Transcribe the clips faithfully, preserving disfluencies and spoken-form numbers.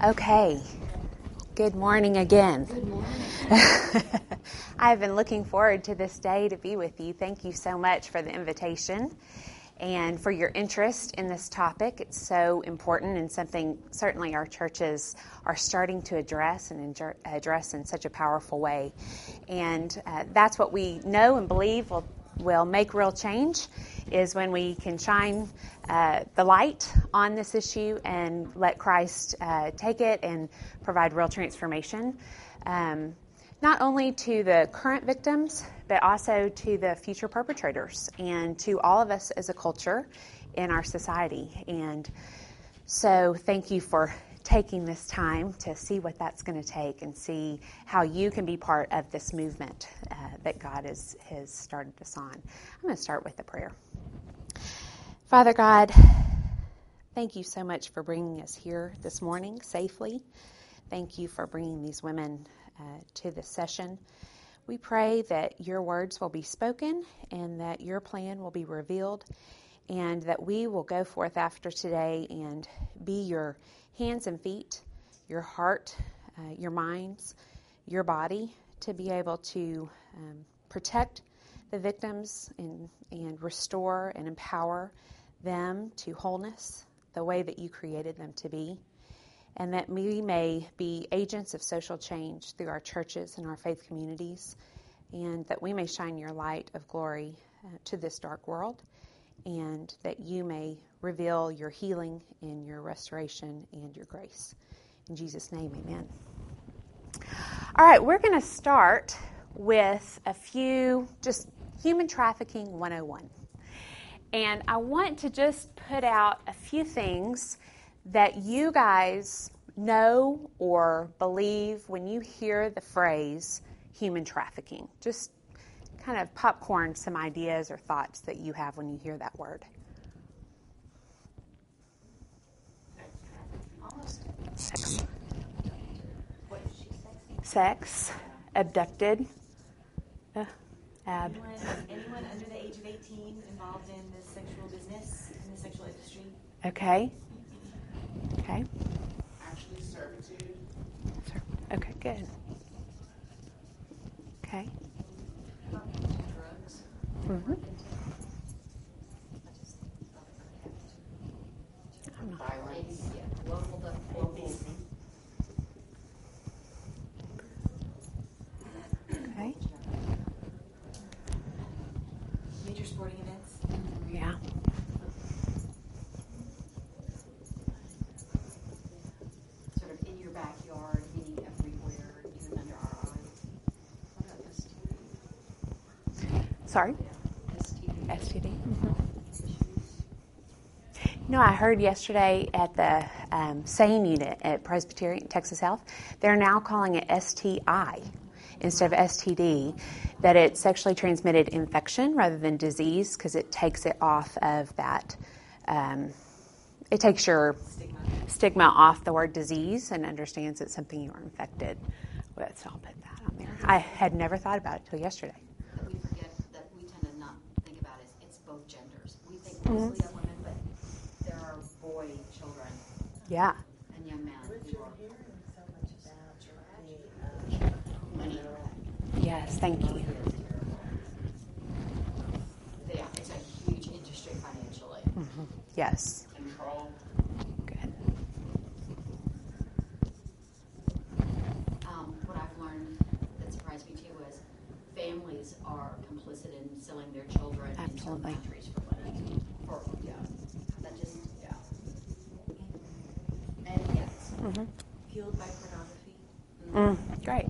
Okay. Good morning again. Good morning. I've been looking forward to this day to be with you. Thank you so much for the invitation and for your interest in this topic. It's so important and something certainly our churches are starting to address and injur- address in such a powerful way. And uh, that's what we know and believe will, will make real change, is when we can shine uh, the light on this issue and let Christ uh, take it and provide real transformation, um, not only to the current victims, but also to the future perpetrators and to all of us as a culture in our society. And so thank you for taking this time to see what that's going to take and see how you can be part of this movement uh, that God has, has started us on. I'm going to start with a prayer. Father God, thank you so much for bringing us here this morning safely. Thank you for bringing these women uh, to this session. We pray that your words will be spoken and that your plan will be revealed, and that we will go forth after today and be your hands and feet, your heart, uh, your minds, your body, to be able to um, protect the victims and, and restore and empower them to wholeness the way that you created them to be, and that we may be agents of social change through our churches and our faith communities, and that we may shine your light of glory uh, to this dark world, and that you may reveal your healing and your restoration and your grace. In Jesus' name, amen. All right, we're going to start with a few, just human trafficking one oh one. And I want to just put out a few things that you guys know or believe when you hear the phrase human trafficking. Just kind of popcorn some ideas or thoughts that you have when you hear that word. Sex. Sex. Abducted. Uh, ab. Anyone, anyone under the age of eighteen involved in the sexual business, in the sexual industry? Okay. Okay. Actually, servitude. Okay, good. Okay. Drugs. Mm-hmm. Violence. Okay. Major sporting events. Yeah. Sort of in your backyard, meaning everywhere, even under our eyes. What about S T D? Sorry? S T D. S T D. Mm-hmm. You know, I heard yesterday at the um, SANE unit at Presbyterian Texas Health, they're now calling it S T I instead of S T D, that it's sexually transmitted infection rather than disease, because it takes it off of that, um, it takes your Stigma. stigma off the word disease and understands it's something you are infected with. So I'll put that on there. I had never thought about it till yesterday. That we forget, that we tend to not think about is it's both genders. We think mostly Mm-hmm. of women, but there are boy children Yeah. and young men But who you're are hearing so much about the, uh, money. Yes, thank you. Money is terrible. Yeah, it's a huge industry financially. Mm-hmm. Yes. Control. Good. Um, what I've learned that surprised me too was families are complicit in selling their children in certain Absolutely. countries for money. For, yeah, that just, yeah. And yes, Mm-hmm. Fueled by pornography. Mm, great.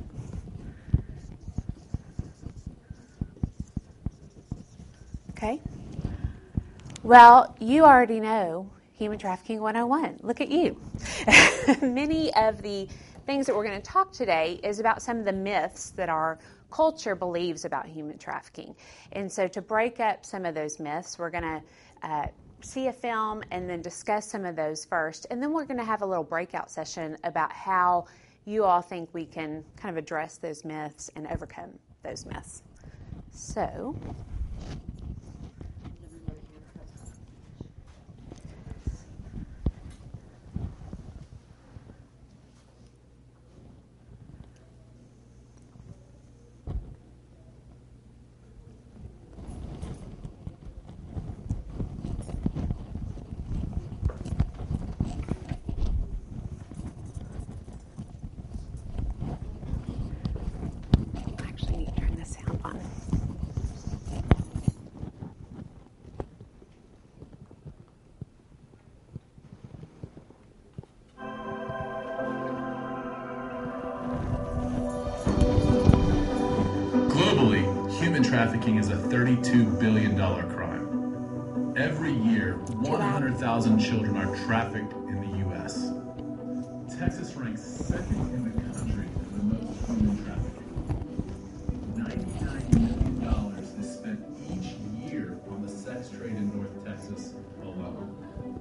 Okay. Well, you already know Human Trafficking one oh one. Look at you. Many of the things that we're going to talk today is about some of the myths that our culture believes about human trafficking. And so to break up some of those myths, we're going to uh, see a film and then discuss some of those first. And then we're going to have a little breakout session about how you all think we can kind of address those myths and overcome those myths. So... trafficking is a thirty-two billion dollars crime. Every year, one hundred thousand children are trafficked in the U S. Texas ranks second in the country for the most human trafficking. ninety-nine million dollars is spent each year on the sex trade in North Texas alone.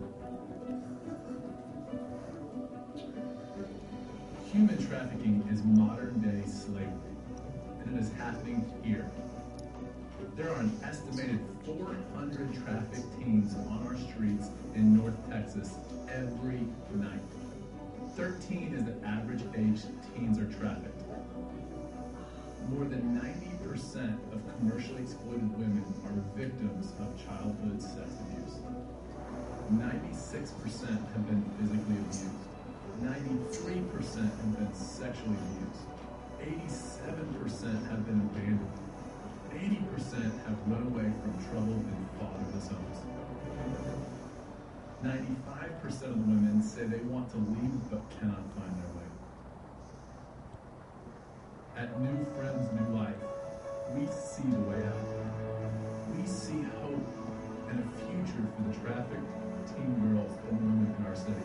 Human trafficking is modern-day slavery, and it is happening here. There are an estimated four hundred trafficked teens on our streets in North Texas every night. thirteen is the average age teens are trafficked. More than ninety percent of commercially exploited women are victims of childhood sex abuse. ninety-six percent have been physically abused. ninety-three percent have been sexually abused. eighty-seven percent have been abandoned. eighty percent have run away from trouble in fatherless homes. ninety-five percent of the women say they want to leave but cannot find their way. At New Friends, New Life, we see the way out. We see hope and a future for the trafficked teen girls and women in our city.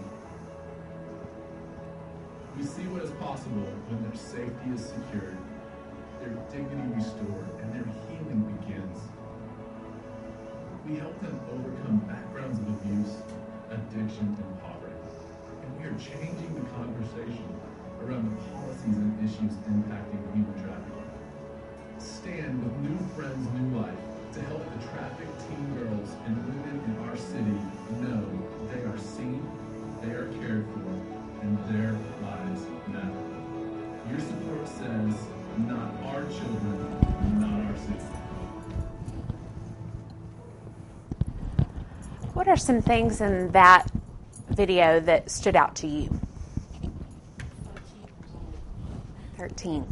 We see what is possible when their safety is secured, their dignity restored, and their healing begins. We help them overcome backgrounds of abuse, addiction, and poverty. And we are changing the conversation around the policies and issues impacting human trafficking. Stand with New Friends, New Life to help the trafficked teen girls and women in our city know they are seen, they are cared for, and their lives matter. Your support says, not our children, not our city. What are some things in that video that stood out to you? thirteen.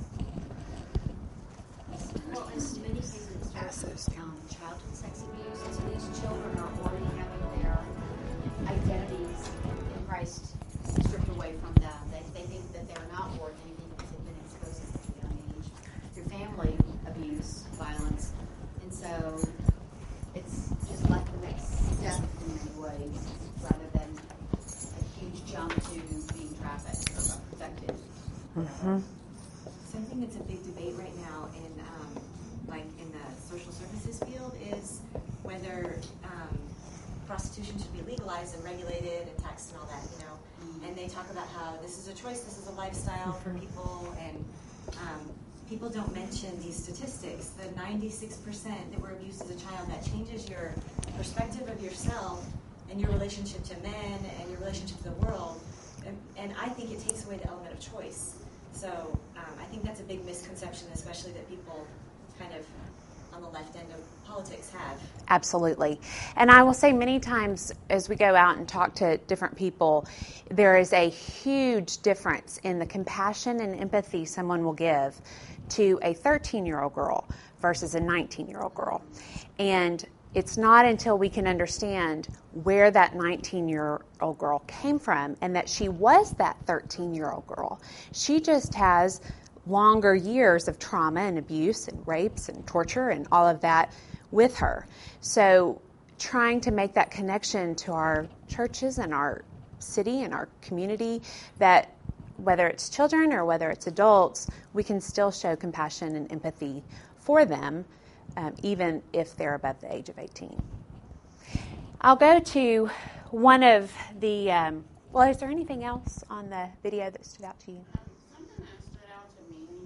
Well, in many cases, it's um, childhood sex abuse, and so these children are already having their identities in Christ stripped away from them. They, they think that they're not worth anything because they've been exposed at a young age through family abuse, violence, and so it's just like the next step in many ways, rather than a huge jump to being trafficked or abducted. Mm-hmm. Something that's a big debate right now in, um, like in the social services field is whether um, prostitution should be legalized and regulated and taxed and all that, you know. Mm-hmm. And they talk about how this is a choice, this is a lifestyle for people, and um, people don't mention these statistics. The ninety-six percent that were abused as a child, that changes your perspective of yourself and your relationship to men and your relationship to the world. And, and I think it takes away the element of choice. So um, I think that's a big misconception, especially that people kind of on the left end of politics have. Absolutely. And I will say many times as we go out and talk to different people, there is a huge difference in the compassion and empathy someone will give to a thirteen-year-old girl versus a nineteen-year-old girl. And it's not until we can understand where that nineteen-year-old girl came from and that she was that thirteen-year-old girl. She just has longer years of trauma and abuse and rapes and torture and all of that with her. So trying to make that connection to our churches and our city and our community, that whether it's children or whether it's adults, we can still show compassion and empathy for them, um, even if they're above the age of eighteen. I'll go to one of the, um, well, is there anything else on the video that stood out to you? Something that stood out to me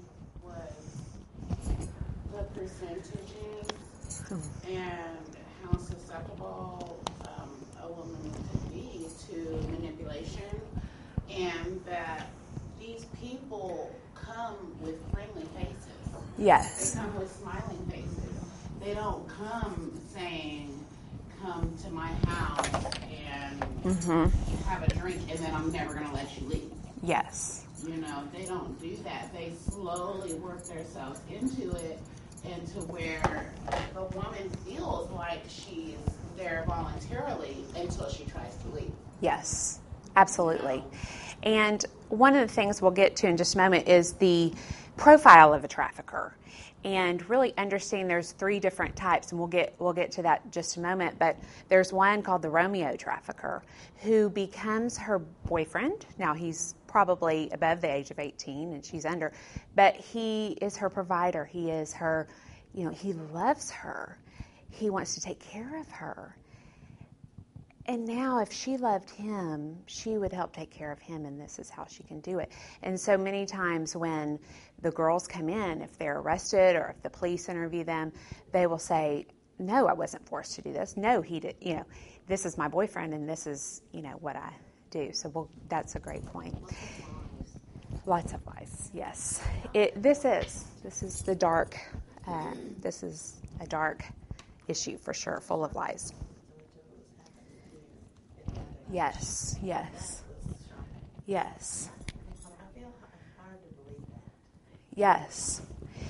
was the percentages and how susceptible um, a woman could be to manipulation, and that these people come with friendly faces. Yes. They come with smiling faces. They don't come saying, come to my house and Mm-hmm. have a drink and then I'm never going to let you leave. Yes. You know, they don't do that. They slowly work themselves into it, and to where the woman feels like she's there voluntarily until she tries to leave. Yes, absolutely. And one of the things we'll get to in just a moment is the profile of a trafficker. and really understanding there's three different types, and we'll get we'll get to that in just a moment. But there's one called the Romeo trafficker, who becomes her boyfriend. Now he's probably above the age of eighteen, and she's under, but he is her provider. He is her, you know, he loves her. He wants to take care of her. And now if she loved him, she would help take care of him, and this is how she can do it. And so many times when the girls come in, if they're arrested or if the police interview them, they will say, no, I wasn't forced to do this. No, he did, you know, this is my boyfriend, and this is, you know, what I do. So we'll, that's a great point. Lots of lies, yes. It, this is, this is the dark, uh, this is a dark issue for sure, full of lies. Yes, yes, yes. I feel hard to believe that. Yes.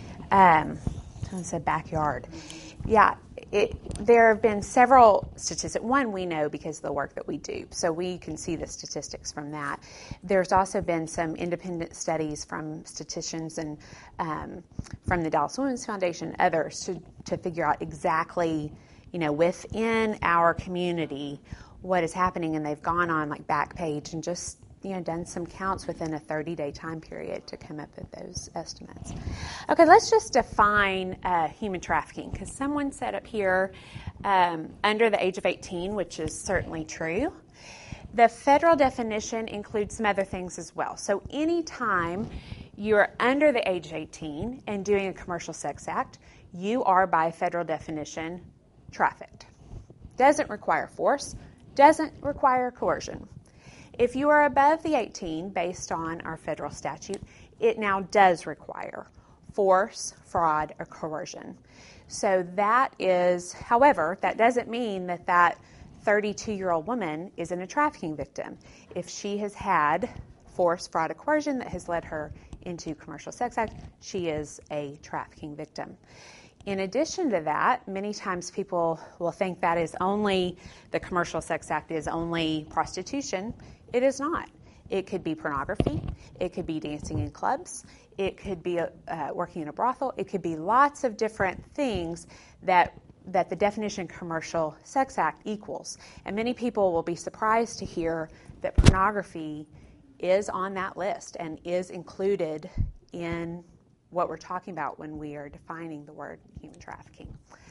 Um, someone said backyard. Yeah, it, there have been several statistics. One we know because of the work that we do, so we can see the statistics from that. There's also been some independent studies from statisticians and um, from the Dallas Women's Foundation, others, to, to figure out exactly, you know, within our community what is happening, and they've gone on like Backpage and just, you know, done some counts within a thirty-day time period to come up with those estimates. Okay, let's just define uh, human trafficking, because someone said up here um, under the age of eighteen, which is certainly true. The federal definition includes some other things as well. So anytime you're under the age of eighteen and doing a commercial sex act, you are by federal definition trafficked. Doesn't require force, doesn't require coercion. If you are above the eighteen, based on our federal statute, it now does require force, fraud, or coercion. So that is, however, that doesn't mean that that thirty-two-year-old woman isn't a trafficking victim. If she has had force, fraud, or coercion that has led her into commercial sex act, she is a trafficking victim. In addition to that, many times people will think that is only, the commercial sex act is only prostitution. It is not. It could be pornography. It could be dancing in clubs. It could be uh, working in a brothel. It could be lots of different things that that the definition commercial sex act equals. And many people will be surprised to hear that pornography is on that list and is included in what we're talking about when we are defining the word human trafficking.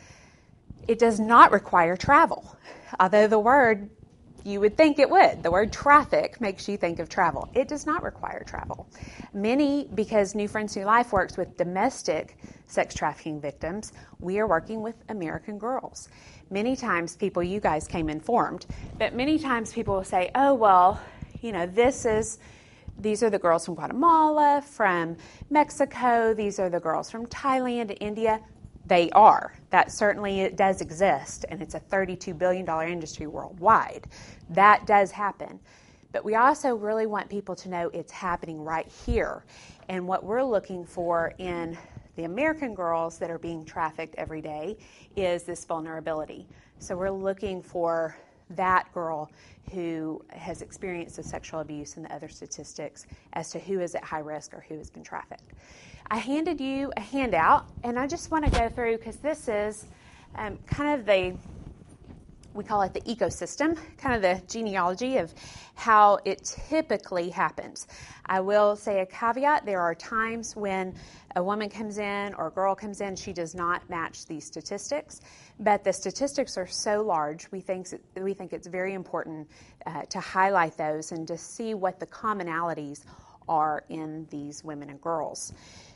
It does not require travel, although the word, you would think it would. The word traffic makes you think of travel. It does not require travel. Many, because New Friends, New Life works with domestic sex trafficking victims, we are working with American girls. Many times people, you guys came informed, but many times people will say, oh, well, you know, this is, these are the girls from Guatemala, from Mexico, these are the girls from Thailand, India. They are. That certainly it does exist, and it's a thirty-two billion dollars industry worldwide. That does happen. But we also really want people to know it's happening right here. And what we're looking for in the American girls that are being trafficked every day is this vulnerability. So we're looking for that girl who has experienced the sexual abuse and the other statistics as to who is at high risk or who has been trafficked. I handed you a handout, and I just want to go through, because this is um, kind of the, we call it the ecosystem, kind of the genealogy of how it typically happens. I will say a caveat, there are times when a woman comes in or a girl comes in, she does not match these statistics, but the statistics are so large, we think, we think it's very important uh, to highlight those and to see what the commonalities are in these women and girls.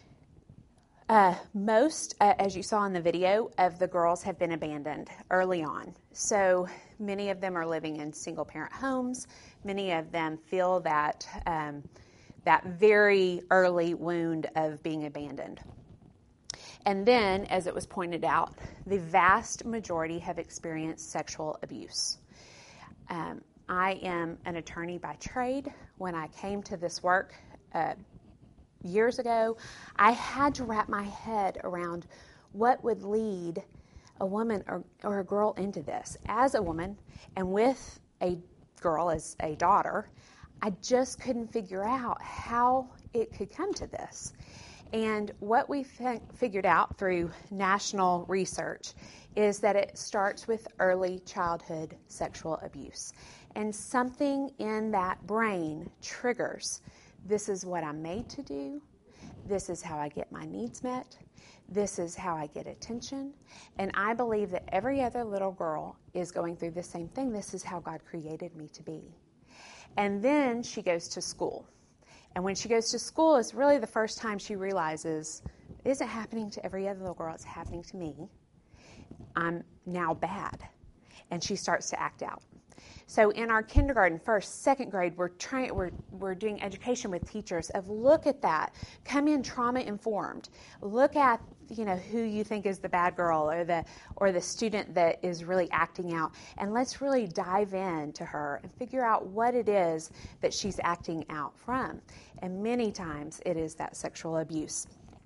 Uh, most, uh, as you saw in the video, of the girls have been abandoned early on. So many of them are living in single-parent homes. Many of them feel that um, that very early wound of being abandoned. And then, as it was pointed out, the vast majority have experienced sexual abuse. Um, I am an attorney by trade. When I came to this work uh, years ago, I had to wrap my head around what would lead a woman or, or a girl into this. As a woman and with a girl as a daughter, I just couldn't figure out how it could come to this. And what we fi- figured out through national research is that it starts with early childhood sexual abuse. And something in that brain triggers, this is what I'm made to do, this is how I get my needs met, this is how I get attention. And I believe that every other little girl is going through the same thing. This is how God created me to be. And then she goes to school. And when she goes to school, it's really the first time she realizes, it isn't happening to every other little girl, it's happening to me. I'm now bad. And she starts to act out. So in our kindergarten, first, second grade, we're trying, we're we're doing education with teachers of look at that, come in trauma informed, look at you know who you think is the bad girl or the or the student that is really acting out, and let's really dive in to her and figure out what it is that she's acting out from. And many times it is that sexual abuse.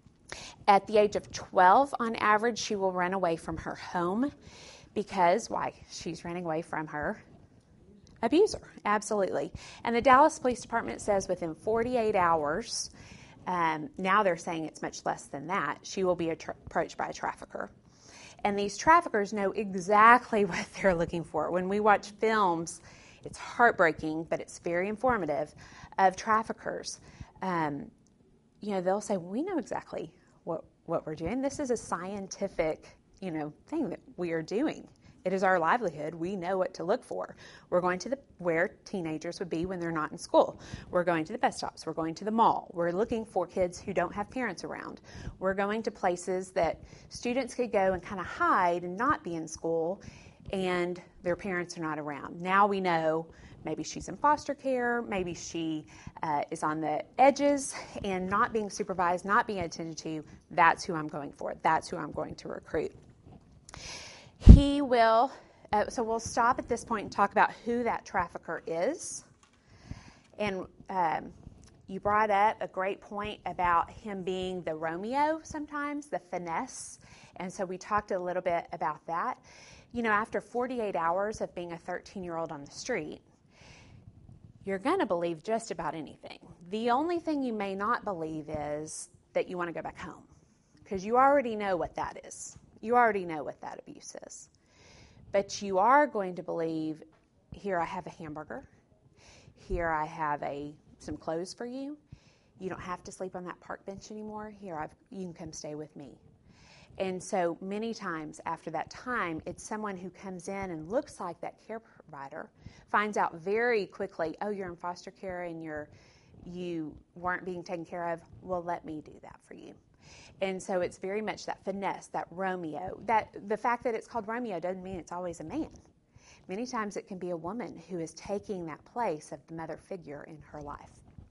At the age of twelve, on average, she will run away from her home because why? She's running away from her abuser, absolutely. And the Dallas Police Department says within forty-eight hours, um, now they're saying it's much less than that, she will be attra- approached by a trafficker. And these traffickers know exactly what they're looking for. When we watch films, it's heartbreaking, but it's very informative, of traffickers. Um, you know, they'll say, we know exactly what, what we're doing. This is a scientific, you know, thing that we are doing. It is our livelihood. We know what to look for. We're going to the where teenagers would be when they're not in school. We're going to the bus stops. We're going to the mall. We're looking for kids who don't have parents around. We're going to places that students could go and kind of hide and not be in school, and their parents are not around. Now we know maybe she's in foster care. Maybe she uh, is on the edges and not being supervised, not being attended to. That's who I'm going for. That's who I'm going to recruit. He will, uh, so we'll stop at this point and talk about who that trafficker is. And um, you brought up a great point about him being the Romeo sometimes, the finesse. And so we talked a little bit about that. You know, after forty-eight hours of being a thirteen-year-old on the street, you're going to believe just about anything. The only thing you may not believe is that you want to go back home, because you already know what that is. You already know what that abuse is. But you are going to believe, here I have a hamburger. Here I have a some clothes for you. You don't have to sleep on that park bench anymore. Here, I've, you can come stay with me. And so many times after that time, it's someone who comes in and looks like that care provider, finds out very quickly, oh, you're in foster care and you're, you weren't being taken care of. Well, let me do that for you. And so it's very much that finesse, that Romeo. That the fact that it's called Romeo doesn't mean it's always a man. Many times it can be a woman who is taking that place of the mother figure in her life.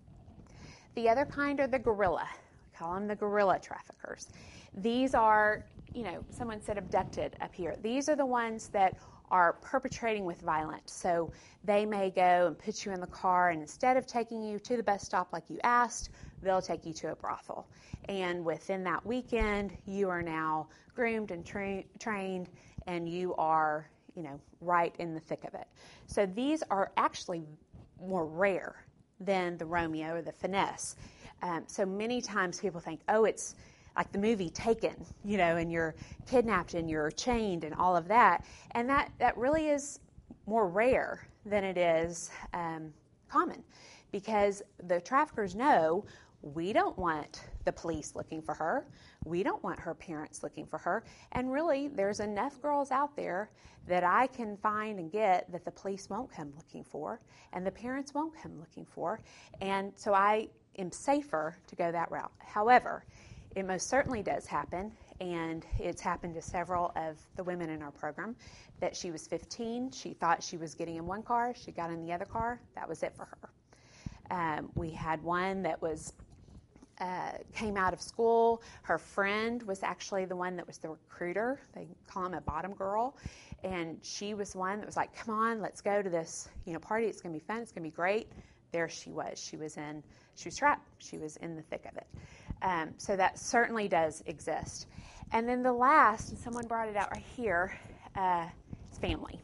The other kind are the guerrilla. We call them the guerrilla traffickers. These are, you know, someone said abducted up here. These are the ones that are perpetrating with violence. So they may go and put you in the car, and instead of taking you to the bus stop like you asked, they'll take you to a brothel. And within that weekend, you are now groomed and tra- trained, and you are, you know, right in the thick of it. So these are actually more rare than the Romeo or the finesse. Um, so many times people think, oh, it's like the movie Taken, you know, and you're kidnapped and you're chained and all of that. And that, that really is more rare than it is um, common, because the traffickers know we don't want the police looking for her. We don't want her parents looking for her. And really, there's enough girls out there that I can find and get that the police won't come looking for and the parents won't come looking for. And so I am safer to go that route. However, it most certainly does happen, and it's happened to several of the women in our program, that she was fifteen, she thought she was getting in one car, she got in the other car, that was it for her. Um, we had one that was uh, came out of school, her friend was actually the one that was the recruiter, they call him a bottom girl, and she was one that was like, come on, let's go to this, you know, party, it's going to be fun, it's going to be great. There she was, she was in, she was trapped, she was in the thick of it. Um, so that certainly does exist. And then the last, and someone brought it out right here, uh, is family.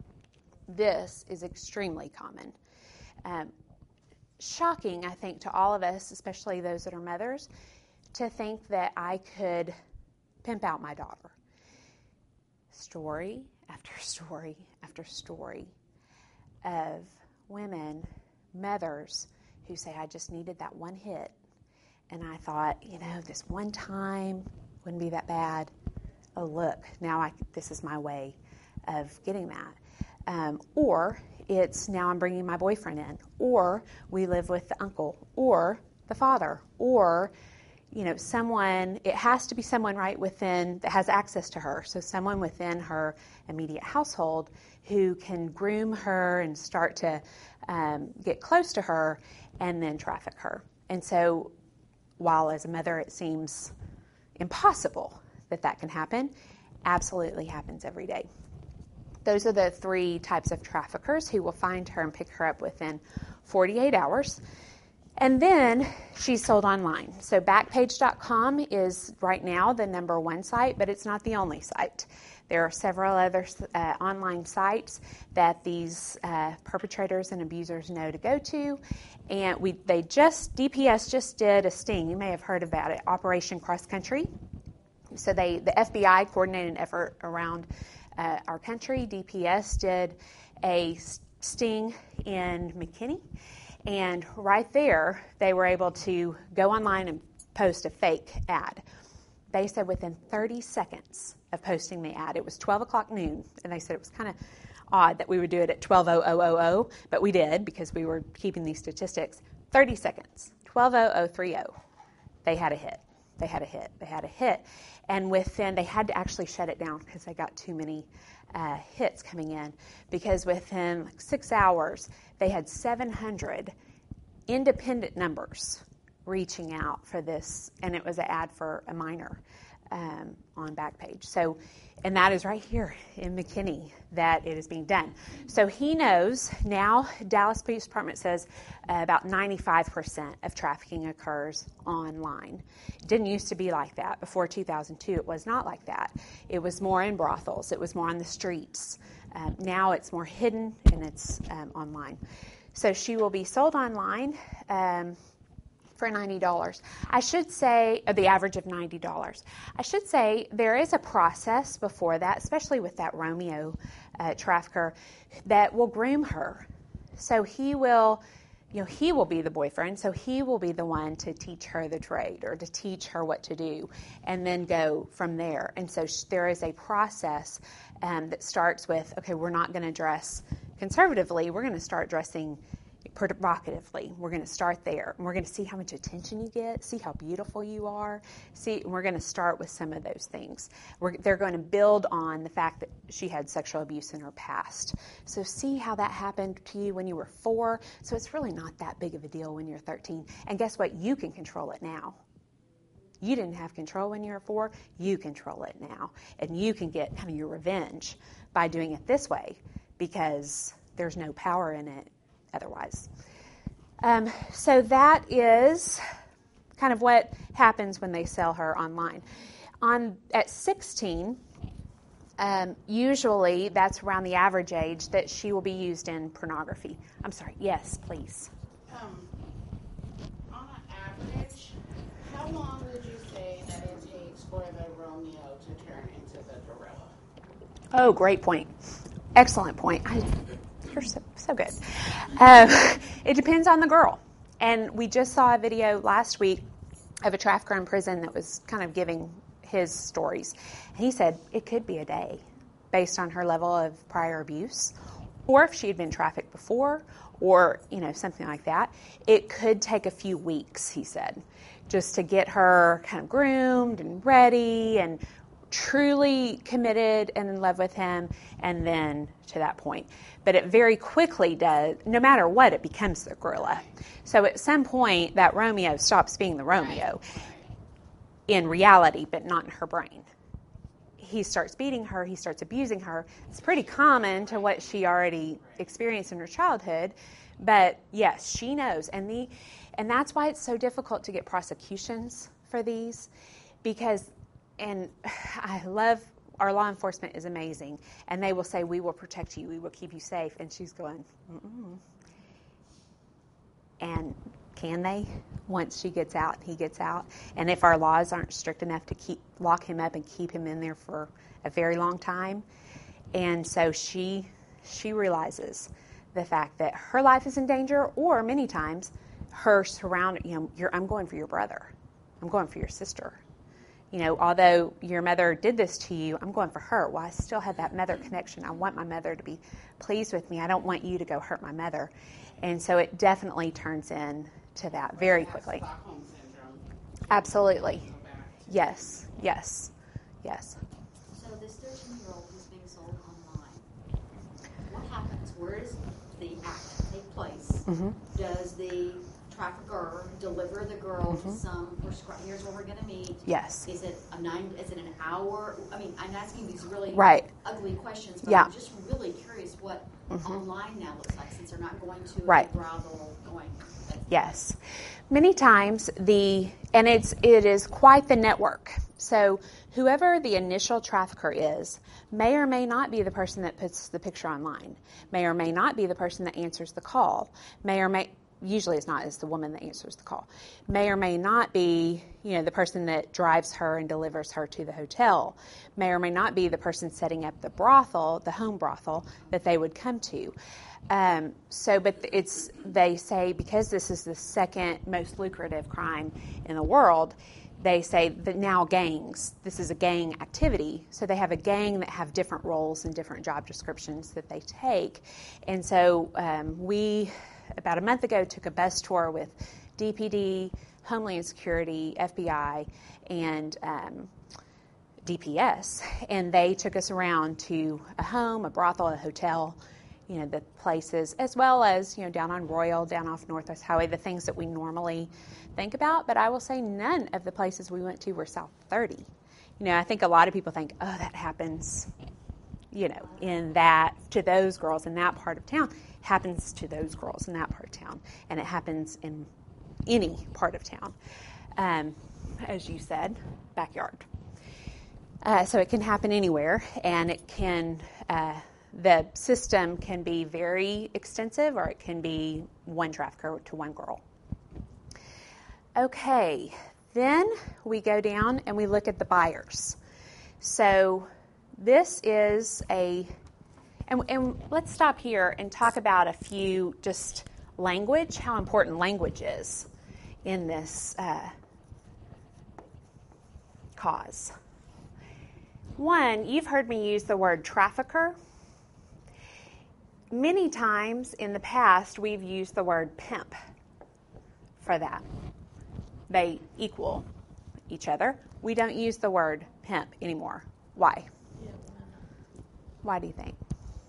This is extremely common. Um, shocking, I think, to all of us, especially those that are mothers, to think that I could pimp out my daughter. Story after story after story of women, mothers, who say, I just needed that one hit. And I thought, you know, this one time wouldn't be that bad. Oh, look, now I, this is my way of getting that. Um, or it's now I'm bringing my boyfriend in. Or we live with the uncle or the father. Or, you know, someone, it has to be someone right within that has access to her. So someone within her immediate household who can groom her and start to um, get close to her and then traffic her. And so while as a mother it seems impossible that that can happen, absolutely happens every day. Those are the three types of traffickers who will find her and pick her up within forty-eight hours. And then she's sold online. So Backpage dot com is right now the number one site, but it's not the only site. There are several other uh, online sites that these uh, perpetrators and abusers know to go to. And we they just, D P S just did a sting. You may have heard about it, Operation Cross Country. So they, the F B I coordinated an effort around uh, our country. D P S did a sting in McKinney. And right there, they were able to go online and post a fake ad. They said within thirty seconds of posting the ad, it was twelve o'clock noon, and they said it was kind of odd that we would do it at twelve oh oh oh oh, but we did because we were keeping these statistics. thirty seconds, twelve oh oh three oh, they had a hit. They had a hit. They had a hit. And within, they had to actually shut it down because they got too many uh, hits coming in. Because within like six hours, they had seven hundred independent numbers reaching out for this. And it was an ad for a minor um, on Backpage. So, and that is right here in McKinney that it is being done. So he knows now, Dallas Police Department says uh, about ninety-five percent of trafficking occurs online. It didn't used to be like that. Before two thousand two, it was not like that. It was more in brothels. It was more on the streets. Um, now it's more hidden and it's um, online. So she will be sold online um, for ninety dollars. I should say, uh, the average of ninety dollars. I should say there is a process before that, especially with that Romeo uh, trafficker, that will groom her. So he will, you know, he will be the boyfriend, so he will be the one to teach her the trade or to teach her what to do and then go from there. And so sh- there is a process um, that starts with, okay, we're not going to dress conservatively, we're going to start dressing provocatively. We're going to start there. And we're going to see how much attention you get, see how beautiful you are. See, we're going to start with some of those things. We're, they're going to build on the fact that she had sexual abuse in her past. So see how that happened to you when you were four. So it's really not that big of a deal when you're thirteen. And guess what? You can control it now. You didn't have control when you were four. You control it now. And you can get kind of your revenge by doing it this way because there's no power in it otherwise. Um, so that is kind of what happens when they sell her online. On at sixteen, um, usually that's around the average age that she will be used in pornography. I'm sorry. Yes, please. Um, on an average, how long would you say that it takes for the Romeo to turn into the gorilla? Oh, great point. Excellent point. I, you're so, so good. Uh, it depends on the girl. And we just saw a video last week of a trafficker in prison that was kind of giving his stories. And he said it could be a day based on her level of prior abuse, or if she had been trafficked before, or, you know, something like that. It could take a few weeks, he said, just to get her kind of groomed and ready and truly committed and in love with him, and then to that point. But it very quickly does, no matter what, it becomes the gorilla. So at some point, that Romeo stops being the Romeo in reality, but not in her brain. He starts beating her, he starts abusing her. It's pretty common to what she already experienced in her childhood, but yes, she knows. And the and that's why it's so difficult to get prosecutions for these, because, and I love, our law enforcement is amazing, and they will say, we will protect you, we will keep you safe, and she's going, mm-mm. And can they? Once she gets out, he gets out. And if our laws aren't strict enough to keep lock him up and keep him in there for a very long time. And so she she realizes the fact that her life is in danger, or many times her surround, you know, you're, I'm going for your brother. I'm going for your sister. You know, although your mother did this to you, I'm going for her. Well, I still have that mother connection. I want my mother to be pleased with me. I don't want you to go hurt my mother. And so it definitely turns into that very quickly. Stockholm syndrome. Absolutely. Yes, yes, yes. So this thirteen-year-old who's being sold online, what happens? Where does the act take place? Mm-hmm. Does the trafficker deliver the girl mm-hmm. to some prescribed, here's where we're going to meet? Yes. Is it a nine, is it an hour? I mean, I'm asking these really right. ugly questions, but yeah. I'm just really curious what mm-hmm. online now looks like, since they're not going to right. a brothel going. Yes. Many times the, and it's, it is quite the network. So whoever the initial trafficker is may or may not be the person that puts the picture online, may or may not be the person that answers the call, may or may, usually it's not, it's the woman that answers the call, may or may not be, you know, the person that drives her and delivers her to the hotel, may or may not be the person setting up the brothel, the home brothel that they would come to. Um, so, but it's, they say, because this is the second most lucrative crime in the world, they say that now gangs, this is a gang activity. So they have a gang that have different roles and different job descriptions that they take. And so um, we, about a month ago, took a bus tour with D P D, Homeland Security, F B I, and um, D P S. And they took us around to a home, a brothel, a hotel, you know, the places, as well as, you know, down on Royal, down off Northwest Highway, the things that we normally think about. But I will say none of the places we went to were South thirty. You know, I think a lot of people think, oh, that happens, you know, in that, to those girls in that part of town. It happens to those girls in that part of town. And it happens in any part of town. Um, as you said, backyard. Uh, so it can happen anywhere, and it can... Uh, The system can be very extensive, or it can be one trafficker to one girl. Okay, then we go down and we look at the buyers. So this is a, and, and let's stop here and talk about a few, just language, how important language is in this uh, cause. One, you've heard me use the word trafficker. Many times in the past, we've used the word pimp for that. They equal each other. We don't use the word pimp anymore. Why? Why do you think?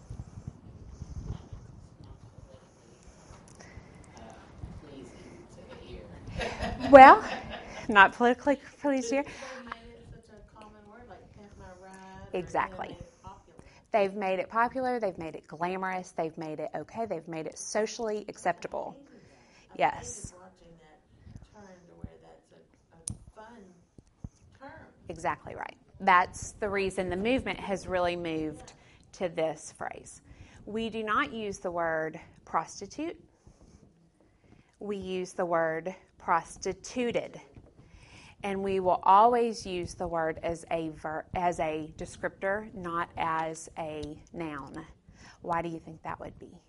Well, not politically pleased here. Exactly. They've made it popular, they've made it glamorous, they've made it okay, they've made it socially acceptable. Yes. Exactly right. That's the reason the movement has really moved to this phrase. We do not use the word prostitute. We use the word prostituted. And we will always use the word as a ver- as a descriptor, not as a noun. Why do you think that would be?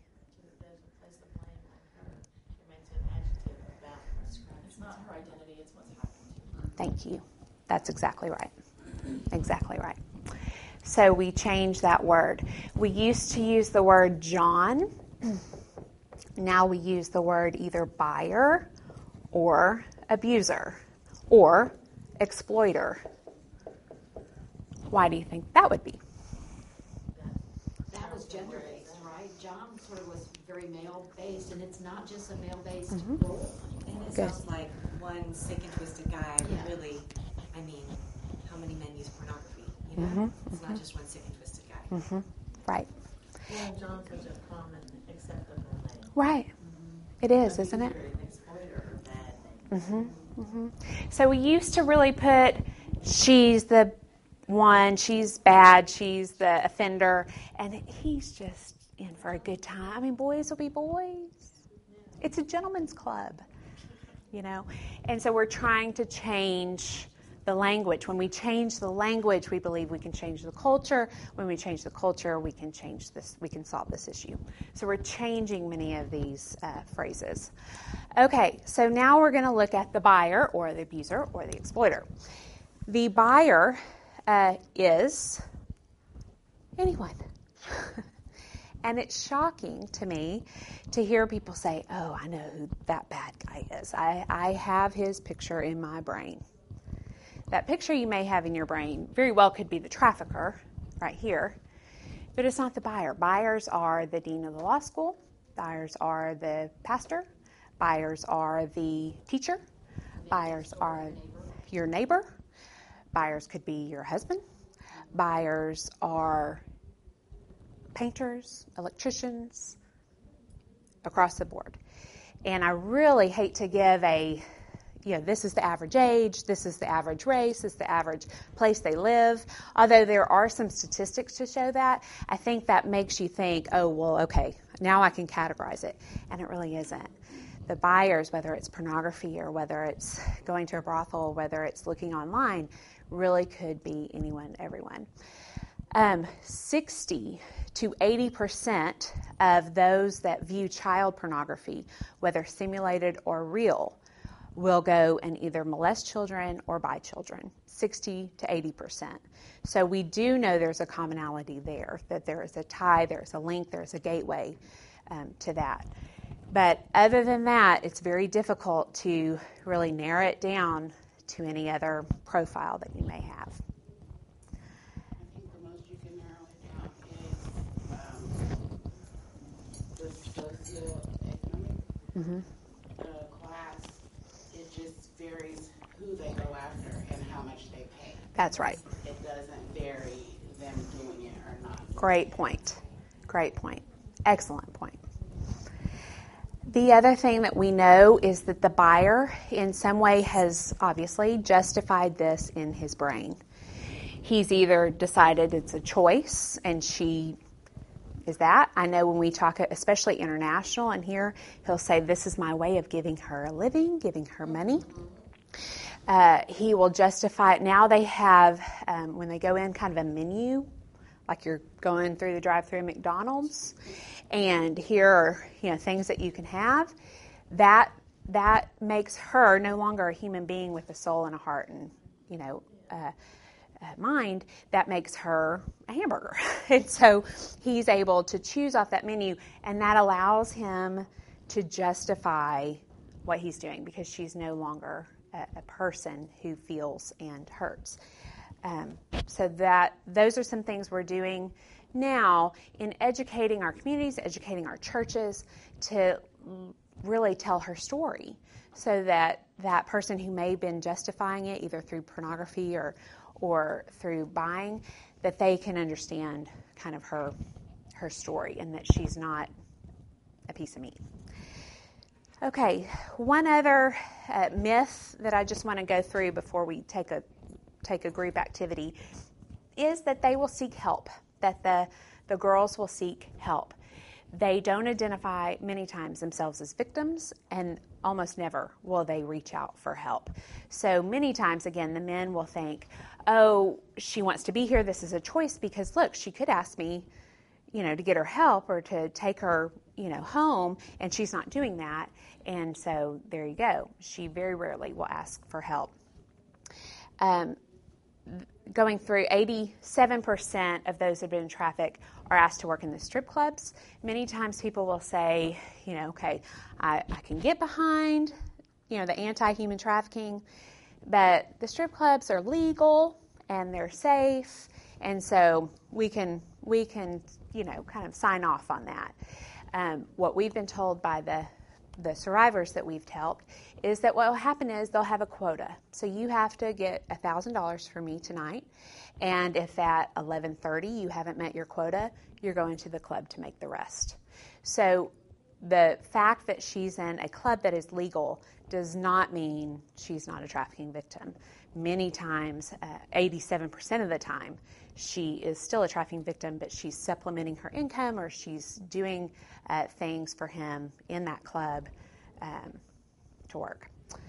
It's not her identity, it's what's happened to her. Thank you. That's exactly right. Exactly right. So we changed that word. We used to use the word John. Now we use the word either buyer or abuser. Or exploiter. Why do you think that would be? That was gender-based, right? John sort of was very male-based, and it's not just a male-based Mm-hmm. role. And it Good. sounds like one sick and twisted guy Yeah. really, I mean, how many men use pornography? You know, Mm-hmm. it's not just one sick and twisted guy. Mm-hmm. Right. Well, John's such a common, acceptable name. Right. It is, isn't it? An exploiter or bad name. Mm-hmm. Mm-hmm. So we used to really put, she's the one, she's bad, she's the offender, and he's just in for a good time. I mean, boys will be boys. It's a gentleman's club. you know? And so we're trying to change the language. When we change the language, we believe we can change the culture. When we change the culture, we can change this, we can solve this issue. So we're changing many of these uh, phrases. Okay, so now we're going to look at the buyer or the abuser or the exploiter. The buyer uh, is anyone. And it's shocking to me to hear people say, oh, I know who that bad guy is. I, I have his picture in my brain. That picture you may have in your brain very well could be the trafficker right here, but it's not the buyer. Buyers are the dean of the law school. Buyers are the pastor. Buyers are the teacher. Buyers are your neighbor. Buyers could be your husband. Buyers are painters, electricians, across the board. And I really hate to give a you know, this is the average age, this is the average race, this is the average place they live. Although there are some statistics to show that, I think that makes you think, oh, well, okay, now I can categorize it. And it really isn't. The buyers, whether it's pornography or whether it's going to a brothel, whether it's looking online, really could be anyone, everyone. Um, sixty to eighty percent of those that view child pornography, whether simulated or real, will go and either molest children or buy children, sixty to eighty percent. So we do know there's a commonality there, that there is a tie, there's a link, there's a gateway um, to that. But other than that, it's very difficult to really narrow it down to any other profile that you may have. I think the most you can narrow it down is um, the socioeconomic Mm-hmm. uh, class. It just varies who they go after and how much they pay. That's right. It doesn't vary them doing it or not. Great point. Great point. Excellent point. The other thing that we know is that the buyer in some way has obviously justified this in his brain. He's either decided it's a choice and she is that. I know when we talk, especially international, and here he'll say, this is my way of giving her a living, giving her money. Uh, he will justify it. Now they have, um, when they go in, kind of a menu, like you're going through the drive-through at McDonald's, and here are, you know, things that you can have. That that makes her no longer a human being with a soul and a heart and, you know, uh, uh, mind. That makes her a hamburger. And so he's able to choose off that menu, and that allows him to justify what he's doing because she's no longer a, a person who feels and hurts. Um, so that those are some things we're doing now in educating our communities, educating our churches to really tell her story so that that person who may have been justifying it either through pornography or or through buying, that they can understand kind of her her story and that she's not a piece of meat. Okay, one other uh, myth that I just want to go through before we take a take a group activity is that they will seek help, that the, the girls will seek help. They don't identify many times themselves as victims, and almost never will they reach out for help. So many times, again, the men will think, oh, she wants to be here. This is a choice because, look, she could ask me, you know, to get her help or to take her, you know, home, and she's not doing that. And so there you go. She very rarely will ask for help. Um, going through, eighty-seven percent of those who have been trafficked are asked to work in the strip clubs. Many times people will say, you know, okay, I, I can get behind, you know, the anti-human trafficking, but the strip clubs are legal and they're safe, and so we can, we can, you know, kind of sign off on that. Um, what we've been told by the the survivors that we've helped is that what will happen is they'll have a quota. So you have to get one thousand dollars for me tonight, and if at eleven thirty you haven't met your quota, you're going to the club to make the rest. So the fact that she's in a club that is legal does not mean she's not a trafficking victim. Many times, uh, eighty-seven percent of the time, she is still a trafficking victim, but she's supplementing her income or she's doing uh, things for him in that club um, to work.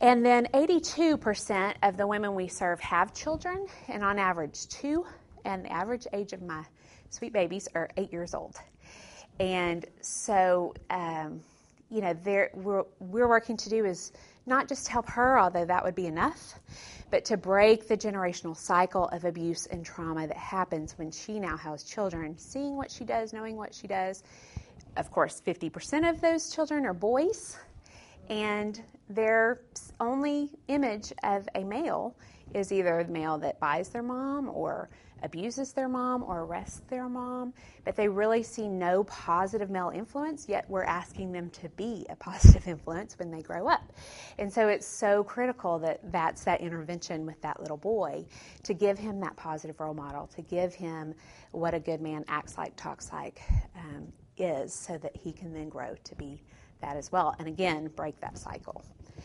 And then eighty-two percent of the women we serve have children, and on average two, and the average age of my sweet babies are eight years old. And so, um, you know, there we're, we're working to do is not just help her, although that would be enough, but to break the generational cycle of abuse and trauma that happens when she now has children, seeing what she does, knowing what she does. Of course, fifty percent of those children are boys, and their only image of a male is either the male that buys their mom or abuses their mom or arrests their mom, but they really see no positive male influence, yet we're asking them to be a positive influence when they grow up. And so it's so critical that that's that intervention with that little boy, to give him that positive role model, to give him what a good man acts like, talks like, um, is, so that he can then grow to be that as well. And again, break that cycle.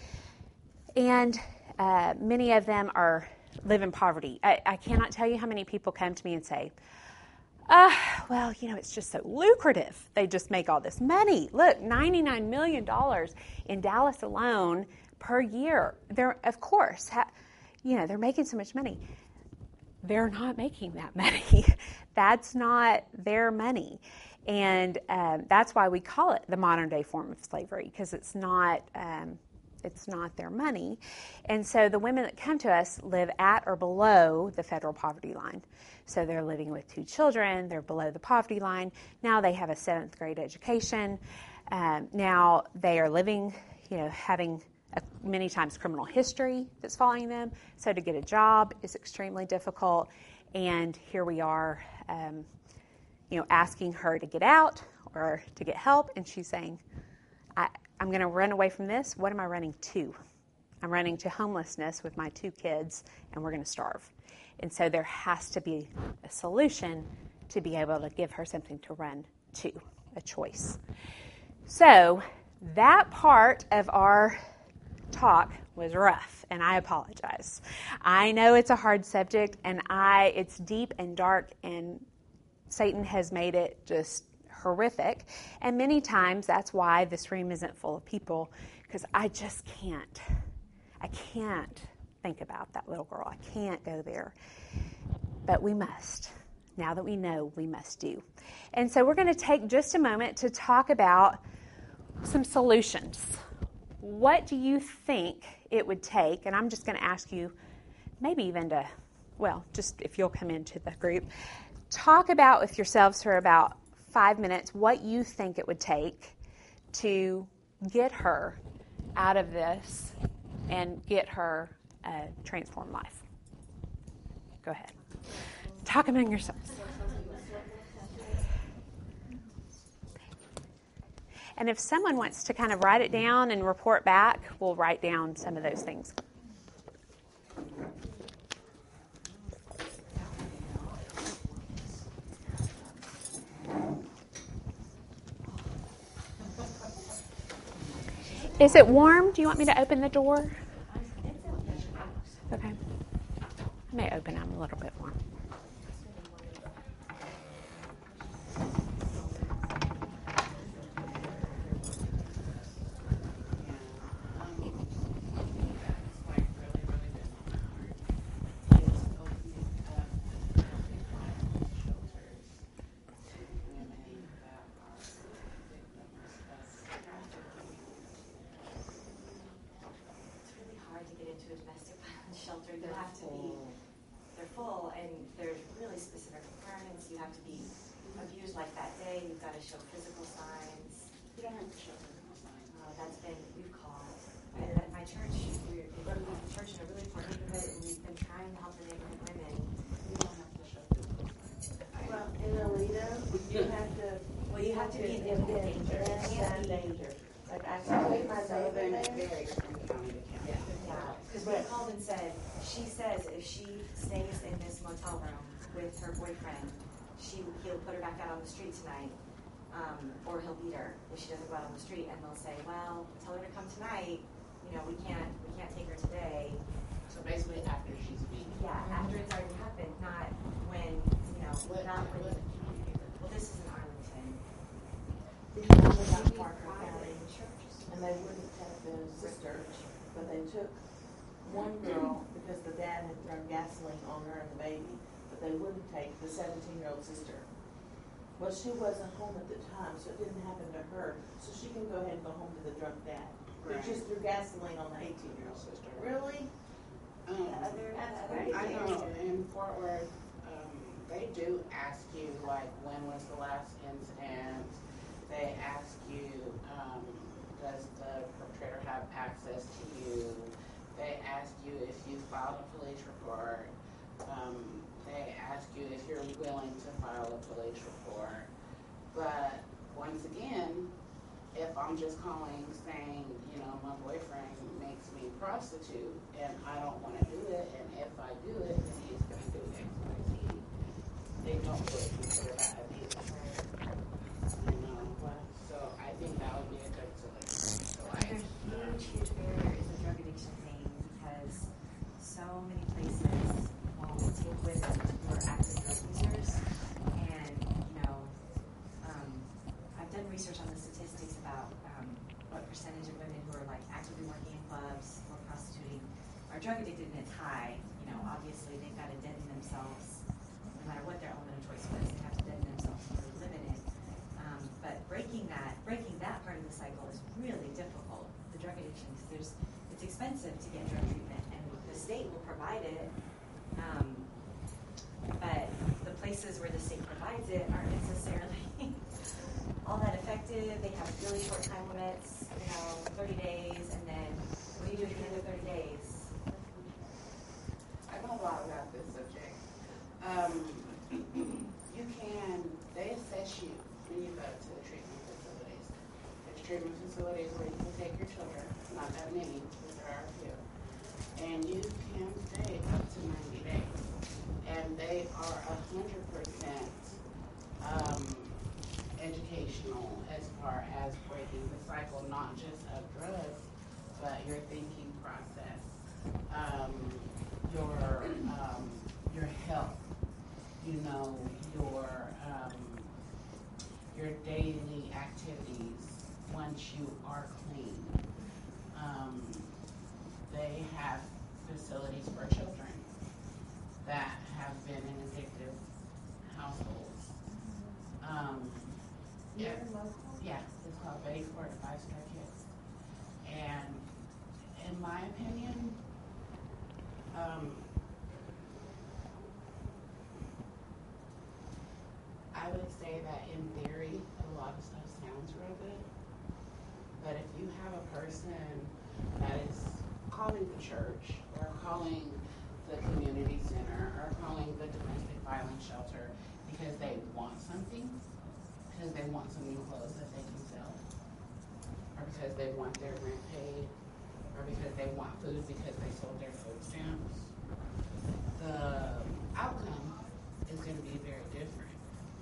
And uh, many of them are live in poverty. I, I cannot tell you how many people come to me and say, uh, well, you know, it's just so lucrative. They just make all this money. Look, ninety-nine million dollars in Dallas alone per year. They're, of course, ha- you know, they're making so much money. They're not making that money. That's not their money. And um, that's why we call it the modern day form of slavery, because it's not... Um, It's not their money. And so the women that come to us live at or below the federal poverty line. So they're living with two children. They're below the poverty line. Now they have a seventh grade education. Um, now they are living, you know, having a, many times criminal history that's following them. So to get a job is extremely difficult. And here we are, um, you know, asking her to get out or to get help. And she's saying, I, I'm going to run away from this. What am I running to? I'm running to homelessness with my two kids, and we're going to starve. And so there has to be a solution to be able to give her something to run to, a choice. So that part of our talk was rough, and I apologize. I know it's a hard subject, and I it's deep and dark, and Satan has made it just horrific. And many times that's why this room isn't full of people, because I just can't. I can't think about that little girl. I can't go there. But we must. Now that we know, we must do. And so we're going to take just a moment to talk about some solutions. What do you think it would take? And I'm just going to ask you, maybe even to, well, just if you'll come into the group, talk about with yourselves for about five minutes what you think it would take to get her out of this and get her a transformed life. Go ahead. Talk among yourselves. And if someone wants to kind of write it down and report back, we'll write down some of those things. Is it warm? Do you want me to open the door? Okay. I may open them a little bit warm. She says if she stays in this motel room with her boyfriend, she he'll put her back out on the street tonight, um, or he'll beat her if she doesn't go out on the street. And they'll say, "Well, tell her to come tonight. You know, we can't we can't take her today." So basically, after she's beaten. Yeah, after it's already happened, not when you know, What, not when. what, Well, this is in Arlington. This is not Parker County, and they wouldn't have the sister, but but they took one girl because the dad had thrown gasoline on her and the baby, but they wouldn't take the seventeen-year-old sister. Well, she wasn't home at the time, so it didn't happen to her, so she can go ahead and go home to the drunk dad. They Right. just threw gasoline on the eighteen-year-old sister. Really? Um, Other, That's other crazy. I areas. know in Fort Worth, um, they do ask you, like, when was the last incident? They ask you, um, does the perpetrator have access to you? They ask you if you filed a police report. Um, they ask you if you're willing to file a police report. But once again, if I'm just calling saying, you know, my boyfriend makes me prostitute and I don't want to do it, and if I do it, then he's going to do X, Y, Z, they don't really consider that abuse. You know, so I think that would be a good solution. So I, Another huge, huge barrier is the drug addiction thing, because so many places won't take women who are active drug users. And, you know, um, I've done research on the statistics about um, what percentage of women who are like actively working in clubs or prostituting are drug addicted, and it's high. You know, obviously they've got to deaden themselves, no matter what their element of choice was, they have to deaden themselves to really live in it. Um, but breaking that, breaking that part of the cycle is really difficult. The drug addiction, because there's, it's expensive to get drug treatment, and the state will provide it. Um, but the places where the state provides it aren't necessarily all that effective. They have really short time limits, you know, thirty days, and then what do you do at the end of thirty days? I know a lot about this subject. Um, you can, they assess you when you go to the treatment facilities. There's treatment facilities where you can take your children, not that many, but there are a few. And you can stay up to ninety days. And they are one hundred percent um, educational as far as breaking the cycle, not just of drugs, but your thinking process, um, your um, your health, you know, your um, your daily activities once you are clean. Um, they have facilities for children that have been in addictive households. Um, yeah, yeah, it's called Betty Ford Five Star Kids. And in my opinion, um, I would say that in theory, a lot of stuff sounds real good. But if you have a person that is calling the church or calling the community center or calling the domestic violence shelter because they want something, because they want some new clothes that they can sell, or because they want their rent paid, or because they want food because they sold their food stamps, the outcome is going to be very different.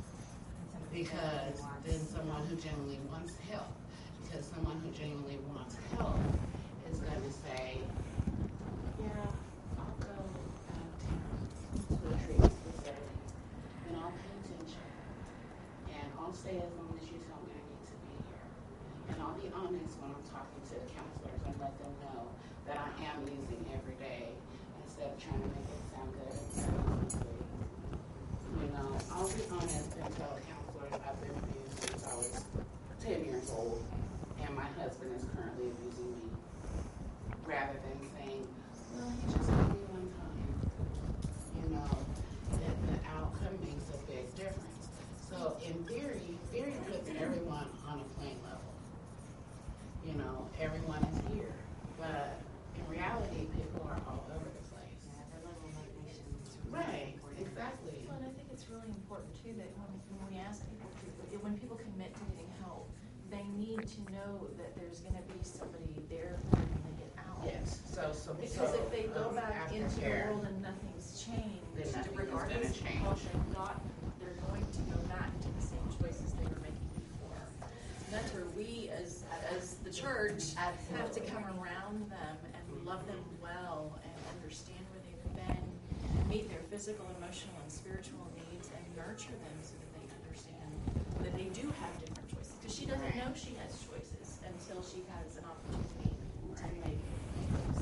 Because then someone who genuinely wants help, because someone who genuinely wants help is going to say, yeah, I'll go out of town to a treatment facility, and I'll pay attention, and I'll stay as long as you tell me I need to be here. And I'll be honest when I'm talking to the counselors and let them know that I am using every day instead of trying to make it sound good and sound You know, I'll be honest and tell counselors I've been abused since I was ten years old, and my husband is currently abusing me, rather than saying, well, he just hit me one time. You know, that the outcome makes a big difference. So in theory, theory puts everyone on a plane level. You know, everyone is here, but in reality, people are all over the place. Yeah, their level of motivation is really Right, important. exactly. Well, and I think it's really important too that when, when we ask people, to, when people commit to getting help, they need to know that there's going to be somebody there for them when they get out. Yes, so, so. Because so, if they go um, back into the aftercare, world and nothing's changed, Then nothing is regardless gonna of what change. they've got, they're going to go back to the same choices they were making before. And that's where we, as as the church, have to come around them and love them well and understand where they've been, meet their physical, emotional, and spiritual needs, and nurture them so that they understand that they do have different choices. Because she doesn't Right. know she has choices until she has an opportunity to make choices.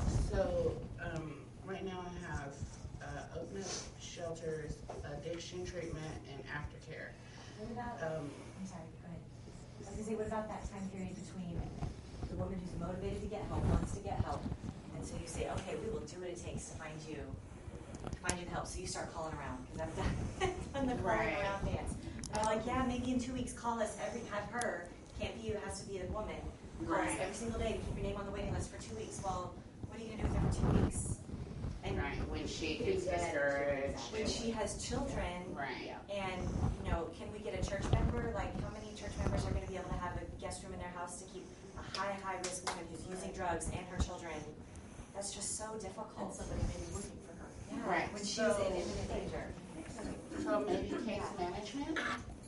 medication, treatment, and aftercare. What about, Um, I'm sorry, go ahead. I was gonna say, what about that time period between the woman who's motivated to get help, wants to get help, and so you say, okay, we will do what it takes to find you, to find you the help, so you start calling around, because I've done, done the calling Right. around dance. I'm like, yeah, maybe in two weeks, call us every, have her, can't be you, it has to be a woman, call us Right. every single day to keep your name on the waiting list for two weeks. Well, what are you gonna do with her for two weeks? And right, when she gets discouraged. when she has children, Right. and, you know, can we get a church member? Like, how many church members are going to be able to have a guest room in their house to keep a high, high risk woman who's using drugs and her children? That's just so difficult. And somebody may be looking for her. Yeah, Right. when she's So- in imminent danger. So maybe case management?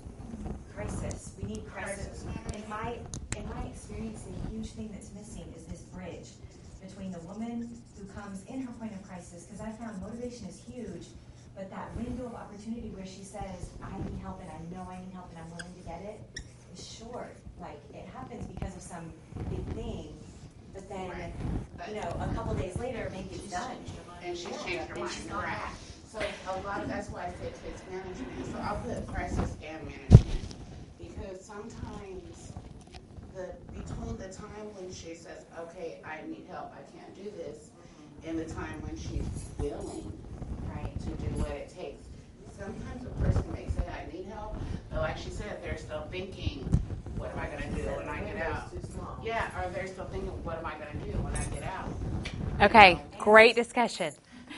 Crisis. We need crisis. Crisis In management. my in my experience, the huge thing that's missing is this bridge between the woman who comes in her point of crisis, because I found motivation is huge, but that window of opportunity where she says, I need help and I know I need help and I'm willing to get it, is short. Like, it happens because of some big thing, but then, Right. you know, a couple days later, maybe it's done. And she's Yeah, changed her and mind, she's gone right. back. So a lot of, that's why I said case management. So I'll put crisis and management. Because sometimes the, between the time when she says, okay, I need help, I can't do this, and the time when she's willing Right. to do what it takes. Sometimes a person may say, I need help, but like she said, they're still thinking, what am I gonna do when I get out? Too small. Yeah, or they're still thinking, what am I gonna do when I get out? Okay, great discussion.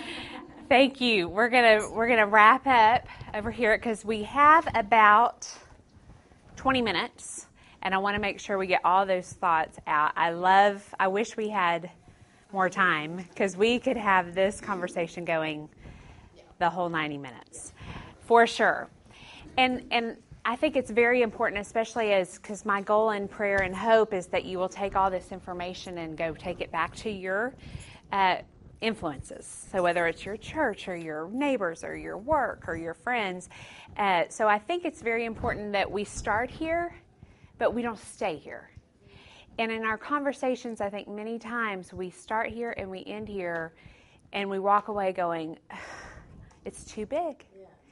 Thank you. We're gonna we're gonna wrap up over here because we have about twenty minutes, and I want to make sure we get all those thoughts out. I love. I wish we had more time because we could have this conversation going the whole ninety minutes, for sure. And and I think it's very important, especially as because my goal and prayer and hope is that you will take all this information and go take it back to your uh, influences. So whether it's your church or your neighbors or your work or your friends. Uh, so I think it's very important that we start here, but we don't stay here. And in our conversations, I think many times we start here and we end here and we walk away going, it's too big.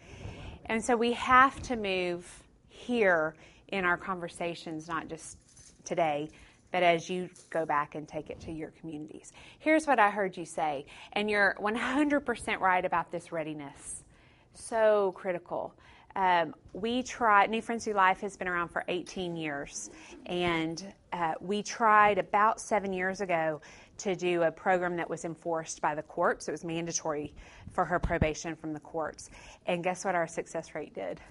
And so we have to move here in our conversations, not just today, but as you go back and take it to your communities. Here's what I heard you say, and you're one hundred percent right about this readiness. So critical. Um, we tried, New Friends New Life has been around for eighteen years, and uh, we tried about seven years ago to do a program that was enforced by the courts. It was mandatory for her probation from the courts. And guess what our success rate did?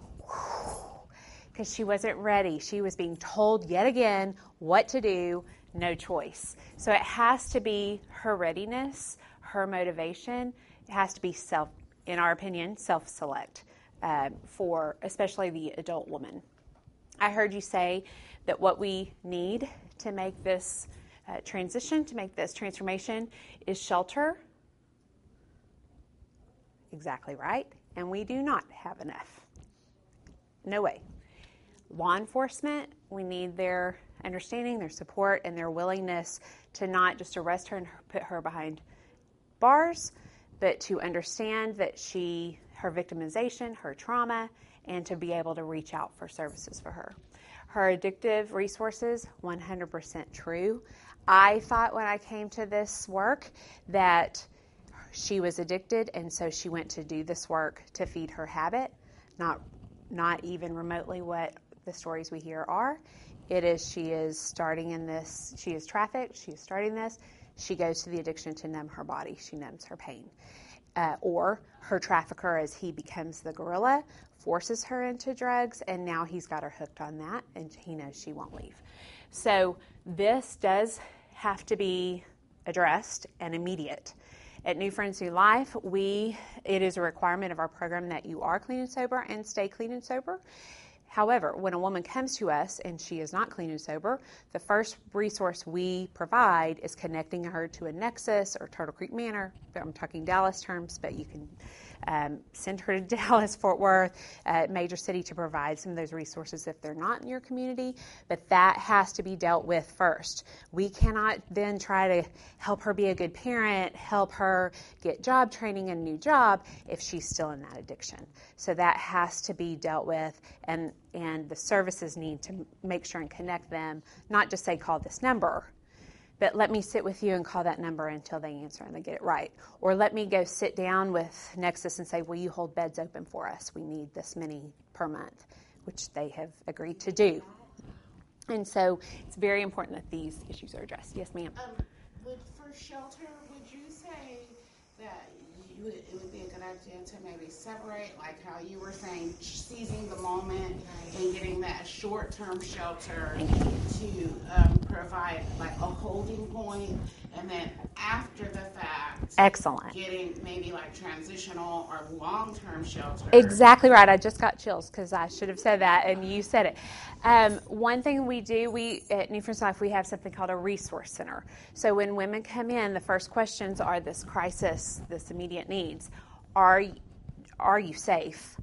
Because she wasn't ready. She was being told yet again what to do, no choice. So it has to be her readiness, her motivation. It has to be self, in our opinion, self-select uh, for especially the adult woman. I heard you say that what we need to make this uh, transition, to make this transformation, is shelter. Exactly right. And we do not have enough. No way. Law enforcement, we need their understanding, their support, and their willingness to not just arrest her and put her behind bars, but to understand that she, her victimization, her trauma, and to be able to reach out for services for her. Her addictive resources, one hundred percent true. I thought when I came to this work that she was addicted, and so she went to do this work to feed her habit, not not even remotely what the stories we hear are. It is she is starting in this, she is trafficked, she is starting this, she goes to the addiction to numb her body, she numbs her pain. Uh, or her trafficker, as he becomes the gorilla, forces her into drugs, and now he's got her hooked on that, and he knows she won't leave. So this does have to be addressed and immediate. At New Friends New Life, we it is a requirement of our program that you are clean and sober and stay clean and sober. However, when a woman comes to us and she is not clean and sober, the first resource we provide is connecting her to a Nexus or Turtle Creek Manor. I'm talking Dallas terms, but you can um, send her to Dallas, Fort Worth, uh, major city to provide some of those resources if they're not in your community. But that has to be dealt with first. We cannot then try to help her be a good parent, help her get job training and a new job if she's still in that addiction. So that has to be dealt with, and, and the services need to make sure and connect them, not just say call this number, but let me sit with you and call that number until they answer and they get it right. Or let me go sit down with Nexus and say, will you hold beds open for us? We need this many per month, which they have agreed to do. And so it's very important that these issues are addressed. Yes, ma'am. Um, would, for shelter, would you say that you would, it would be a good idea to maybe separate, like how you were saying, seizing the moment and getting that short-term shelter to um, provide like a holding point, and then after the fact, excellent, getting maybe like transitional or long-term shelter? Exactly right. I just got chills because I should have said that, and you said it. Um, one thing we do, we at New Friends Life, we have something called a resource center. So when women come in, the first questions are this crisis, this immediate needs. Are, are you safe?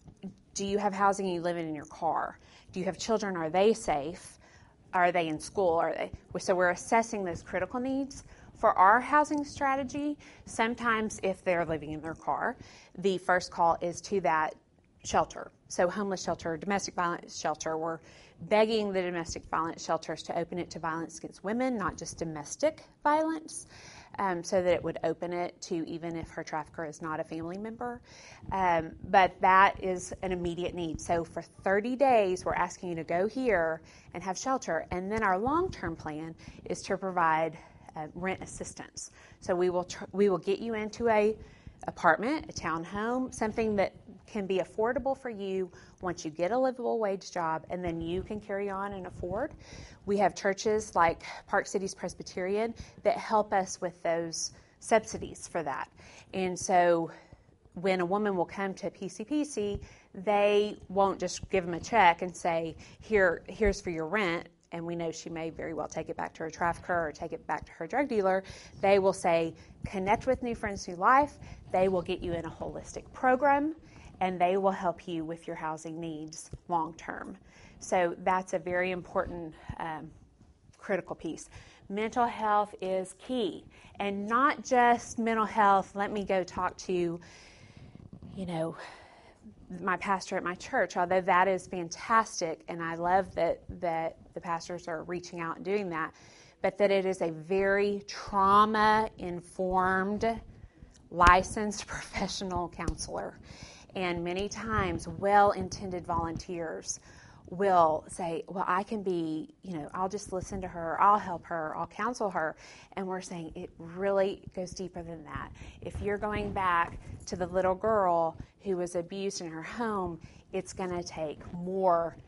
Do you have housing? Are you living in your car? Do you have children? Are they safe? Are they in school? Are they? So we're assessing those critical needs. For our housing strategy, sometimes if they're living in their car, the first call is to that shelter. So homeless shelter, domestic violence shelter, we're begging the domestic violence shelters to open it to violence against women, not just domestic violence, um, so that it would open it to even if her trafficker is not a family member. Um, but that is an immediate need. So for thirty days, we're asking you to go here and have shelter. And then our long-term plan is to provide uh, rent assistance. So we will tr- we will get you into a apartment, a townhome, something that can be affordable for you once you get a livable wage job, and then you can carry on and afford. We have churches like Park Cities Presbyterian that help us with those subsidies for that. And so when a woman will come to P C P C, they won't just give them a check and say, here, here's for your rent, and we know she may very well take it back to her trafficker or take it back to her drug dealer. They will say, connect with New Friends New Life. They will get you in a holistic program, and they will help you with your housing needs long term. So that's a very important um, critical piece. Mental health is key, and not just mental health. Let me go talk to, you know, my pastor at my church, although that is fantastic, and I love that that the pastors are reaching out and doing that, but that it is a very trauma-informed, licensed professional counselor. And many times, well-intended volunteers will say, well, I can be, you know, I'll just listen to her, I'll help her, I'll counsel her. And we're saying it really goes deeper than that. If you're going back to the little girl who was abused in her home, it's going to take more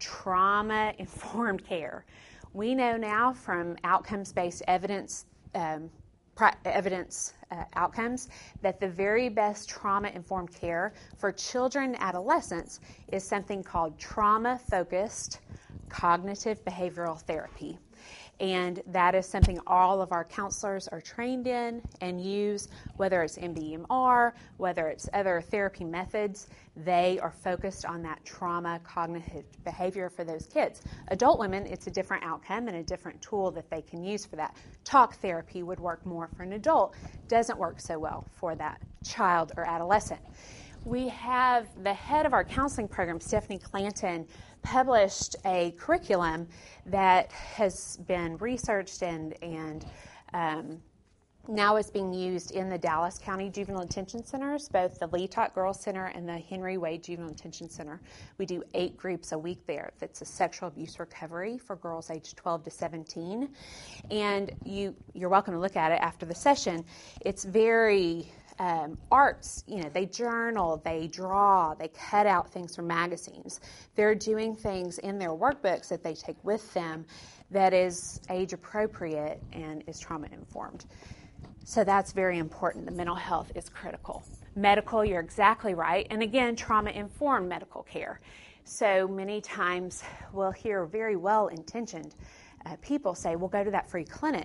trauma-informed care. We know now from outcomes-based evidence um, evidence uh, outcomes that the very best trauma-informed care for children and adolescents is something called trauma-focused cognitive behavioral therapy. And that is something all of our counselors are trained in and use, whether it's M B M R, whether it's other therapy methods. They are focused on that trauma cognitive behavior for those kids. Adult women, it's a different outcome and a different tool that they can use for that. Talk therapy would work more for an adult, doesn't work so well for that child or adolescent. We have the head of our counseling program, Stephanie Clanton, published a curriculum that has been researched and, and um, now is being used in the Dallas County Juvenile Detention Centers, both the Lee Tot Girls Center and the Henry Wade Juvenile Detention Center. We do eight groups a week there. That's a sexual abuse recovery for girls aged twelve to seventeen. And you, you're welcome to look at it after the session. It's very Um, arts, you know, they journal, they draw, they cut out things from magazines. They're doing things in their workbooks that they take with them that is age appropriate and is trauma informed. So that's very important. The mental health is critical. Medical, you're exactly right. And again, trauma informed medical care. So many times we'll hear very well intentioned uh, people say, well, go to that free clinic.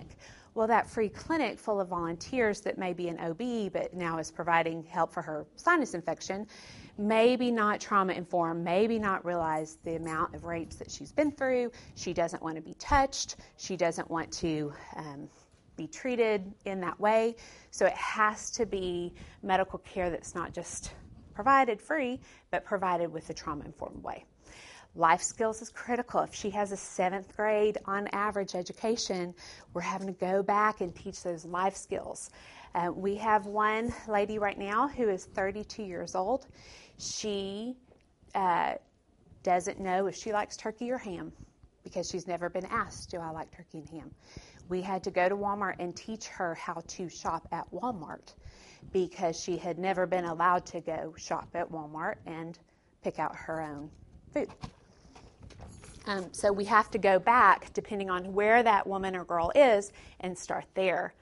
Well, that free clinic full of volunteers that may be an O B but now is providing help for her sinus infection, maybe not trauma-informed, maybe not realize the amount of rapes that she's been through. She doesn't want to be touched. She doesn't want to um, be treated in that way. So it has to be medical care that's not just provided free, but provided with a trauma-informed way. Life skills is critical. If she has a seventh grade on average education, we're having to go back and teach those life skills. Uh, we have one lady right now who is thirty-two years old. She uh, doesn't know if she likes turkey or ham because she's never been asked, do I like turkey and ham? We had to go to Walmart and teach her how to shop at Walmart because she had never been allowed to go shop at Walmart and pick out her own food. Um, so we have to go back, depending on where that woman or girl is, and start there.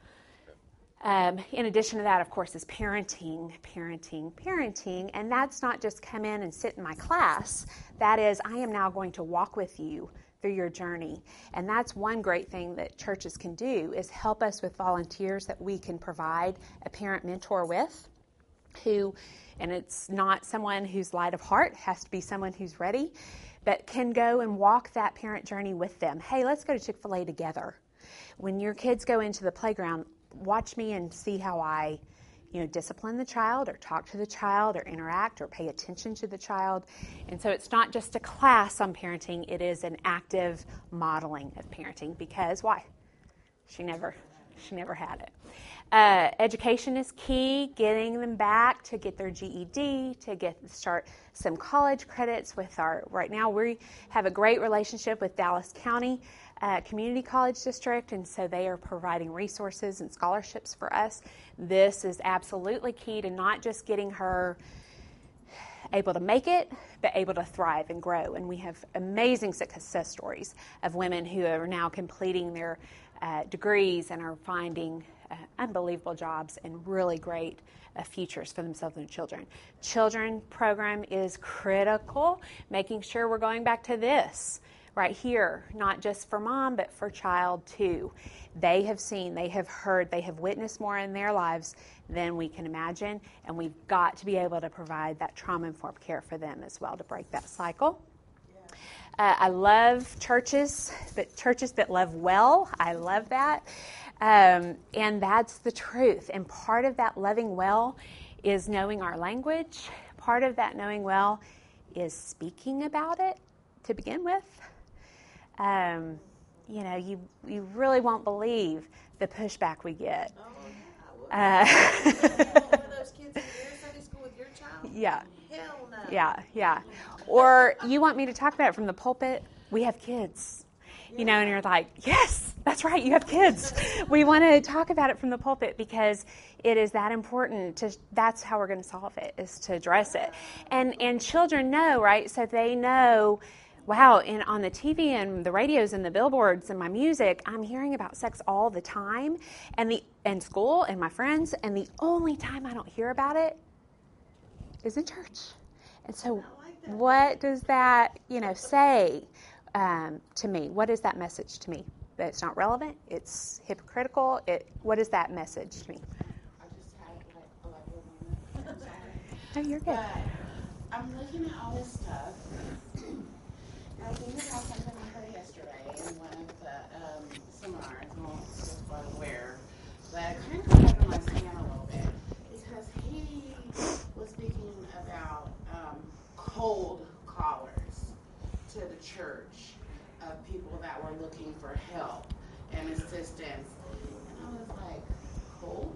Um, in addition to that, of course, is parenting, parenting, parenting. And that's not just come in and sit in my class. That is, I am now going to walk with you through your journey. And that's one great thing that churches can do, is help us with volunteers that we can provide a parent mentor with, who, and it's not someone who's light of heart, has to be someone who's ready, but can go and walk that parent journey with them. Hey, let's go to Chick-fil-A together. When your kids go into the playground, watch me and see how I, you know, discipline the child or talk to the child or interact or pay attention to the child. And so it's not just a class on parenting, it is an active modeling of parenting, because why? She never, she never had it. Uh, education is key, getting them back to get their G E D, to get start some college credits with our, right now we have a great relationship with Dallas County uh, Community College District, and so they are providing resources and scholarships for us. This is absolutely key to not just getting her able to make it, but able to thrive and grow. And we have amazing success stories of women who are now completing their uh, degrees and are finding Uh, unbelievable jobs and really great uh, futures for themselves and their children. Children program is critical, making sure we're going back to this right here, not just for mom, but for child too. They have seen, they have heard, they have witnessed more in their lives than we can imagine, and we've got to be able to provide that trauma-informed care for them as well to break that cycle. Uh, I love churches, but churches that love well. I love that. Um, and that's the truth. And part of that loving well is knowing our language. Part of that knowing well is speaking about it to begin with. Um, you know, you you really won't believe the pushback we get. Oh, yeah, I would. Uh, One of those kids in your Sunday school with your child? yeah. Hell no. Yeah, yeah. Or you want me to talk about it from the pulpit? We have kids. You know, and you're like, yes, that's right, you have kids. We want to talk about it from the pulpit because it is that important. To that's how we're going to solve it, is to address it. And and children know, right? So they know, wow, and on the T V and the radios and the billboards and my music, I'm hearing about sex all the time, and the and school and my friends, and the only time I don't hear about it is in church. And so what does that, you know, say um, to me? What is that message to me? That it's not relevant? It's hypocritical? It. What is that message to me? I just had like a little moment. I'm sorry. Oh, you're good. But I'm looking at all this stuff. And I was thinking about something I heard yesterday in one of the um, seminars. I won't just well aware, but it kind of got under my skin a little bit because he was speaking about um, cold callers to the church of people that were looking for help and assistance. And I was like, cold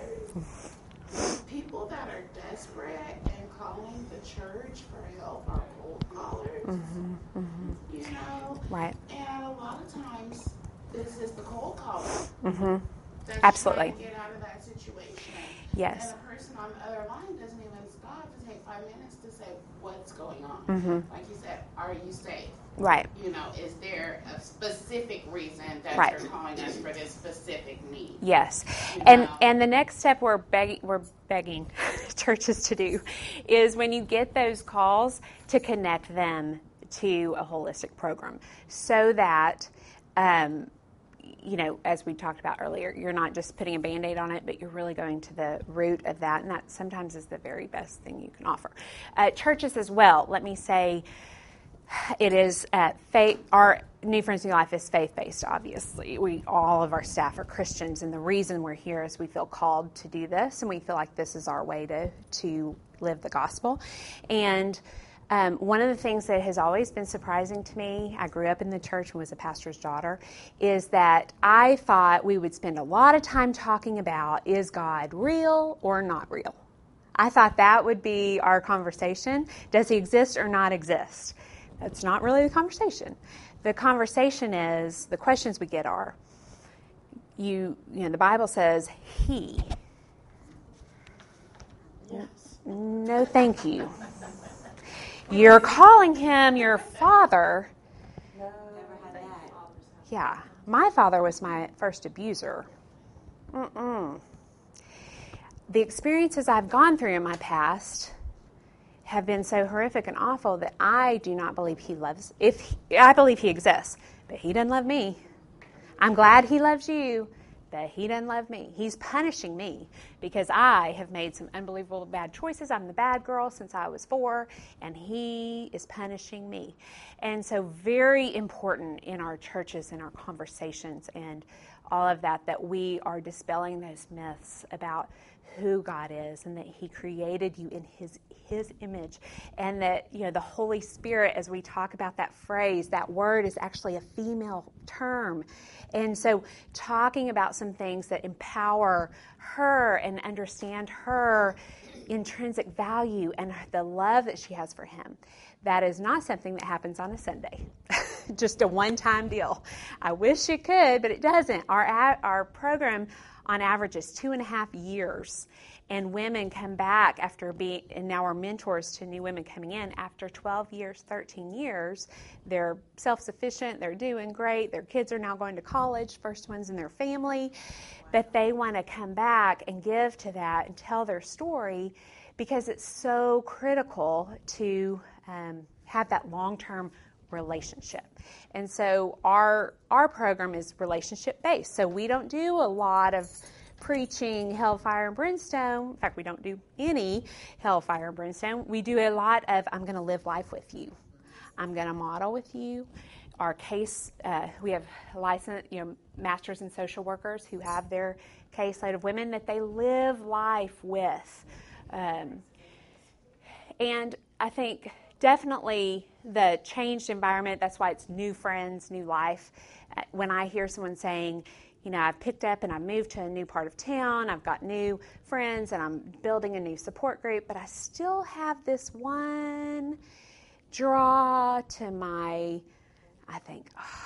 callers? People that are desperate and calling the church for help are cold callers? Mm-hmm, mm-hmm. You know? Right. And a lot of times, this is the cold caller. Mm-hmm. That's Absolutely. trying to get out of that situation. Yes. And the person on the other line doesn't even stop to take five minutes to say what's going on. Mm-hmm. Like you said, are you safe? Right. You know, is there a specific reason that Right. you're calling us for this specific need? Yes. You And know? and the next step we're begging we're begging churches to do is when you get those calls to connect them to a holistic program so that um, you know, as we talked about earlier, you're not just putting a Band-Aid on it, but you're really going to the root of that, and that sometimes is the very best thing you can offer. Uh, churches as well, let me say, it is uh, faith. Our New Friends New Life is faith-based, obviously. We all of our staff are Christians, and the reason we're here is we feel called to do this, and we feel like this is our way to, to live the gospel. And Um, one of the things that has always been surprising to me, I grew up in the church and was a pastor's daughter, is that I thought we would spend a lot of time talking about, is God real or not real? I thought that would be our conversation. Does he exist or not exist? That's not really the conversation. The conversation is, the questions we get are, you, you know, the Bible says he. Yes. No, thank you. You're calling him your father. Never had that. Yeah. My father was my first abuser. Mm-mm. The experiences I've gone through in my past have been so horrific and awful that I do not believe he loves. If he, I believe he exists, but he doesn't love me. I'm glad he loves you, but he doesn't love me. He's punishing me because I have made some unbelievable bad choices. I'm the bad girl since I was four, and he is punishing me. And so very important in our churches and our conversations and all of that, that we are dispelling those myths about who God is and that he created you in his his image, and that, you know, the Holy Spirit, as we talk about that phrase, that word is actually a female term. And so talking about some things that empower her and understand her intrinsic value and the love that she has for him, that is not something that happens on a Sunday. Just a one-time deal. I wish it could, but it doesn't. Our our program on average is two and a half years. And women come back after being, and now we're mentors to new women coming in after twelve years, thirteen years. They're self-sufficient, they're doing great, their kids are now going to college, first ones in their family. But they want to come back and give to that and tell their story because it's so critical to um, have that long-term relationship. And so our our program is relationship-based. So we don't do a lot of preaching hellfire and brimstone. In fact, we don't do any hellfire and brimstone. We do a lot of, I'm going to live life with you. I'm going to model with you. Our case, uh, we have licensed, you know, masters and social workers who have their caseload of women that they live life with. Um, and I think definitely the changed environment, that's why it's new friends, new life. When I hear someone saying, you know, I've picked up and I've moved to a new part of town, I've got new friends, and I'm building a new support group, but I still have this one draw to my, I think, oh,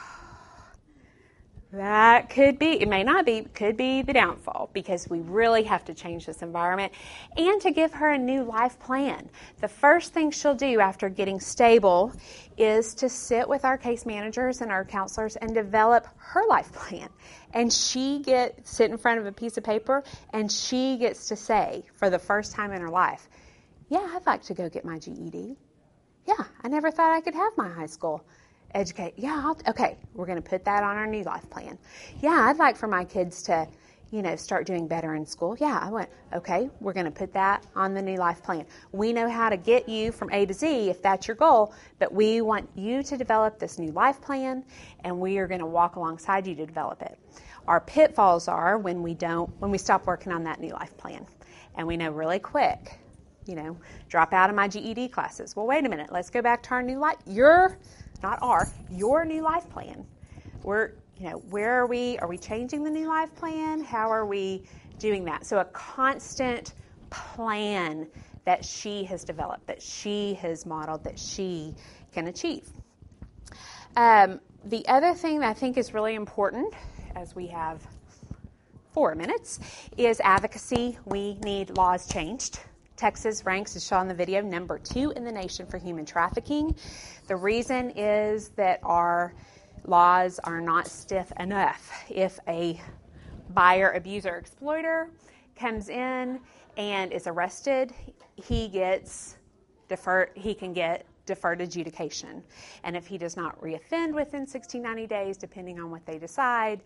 that could be, it may not be, could be the downfall, because we really have to change this environment and to give her a new life plan. The first thing she'll do after getting stable is to sit with our case managers and our counselors and develop her life plan. And she gets, sit in front of a piece of paper, and she gets to say, for the first time in her life, yeah, I'd like to go get my G E D. Yeah, I never thought I could have my high school educate. Yeah, I'll, okay, we're going to put that on our new life plan. Yeah, I'd like for my kids to, you know, start doing better in school. Yeah, I went, okay, we're going to put that on the new life plan. We know how to get you from A to Z if that's your goal, but we want you to develop this new life plan, and we are going to walk alongside you to develop it. Our pitfalls are when we don't, when we stop working on that new life plan, and we know really quick, you know, drop out of my G E D classes. Well, wait a minute, let's go back to our new life. Your Not our, your new life plan. We're, you know, where are we? Are we changing the new life plan? How are we doing that? So a constant plan that she has developed, that she has modeled, that she can achieve. Um, the other thing that I think is really important, as we have four minutes, is advocacy. We need laws changed. Texas ranks, as shown in the video, number two in the nation for human trafficking. The reason is that our laws are not stiff enough. If a buyer, abuser, exploiter comes in and is arrested, he gets deferred, he can get deferred adjudication. And if he does not reoffend within sixty, ninety days, depending on what they decide,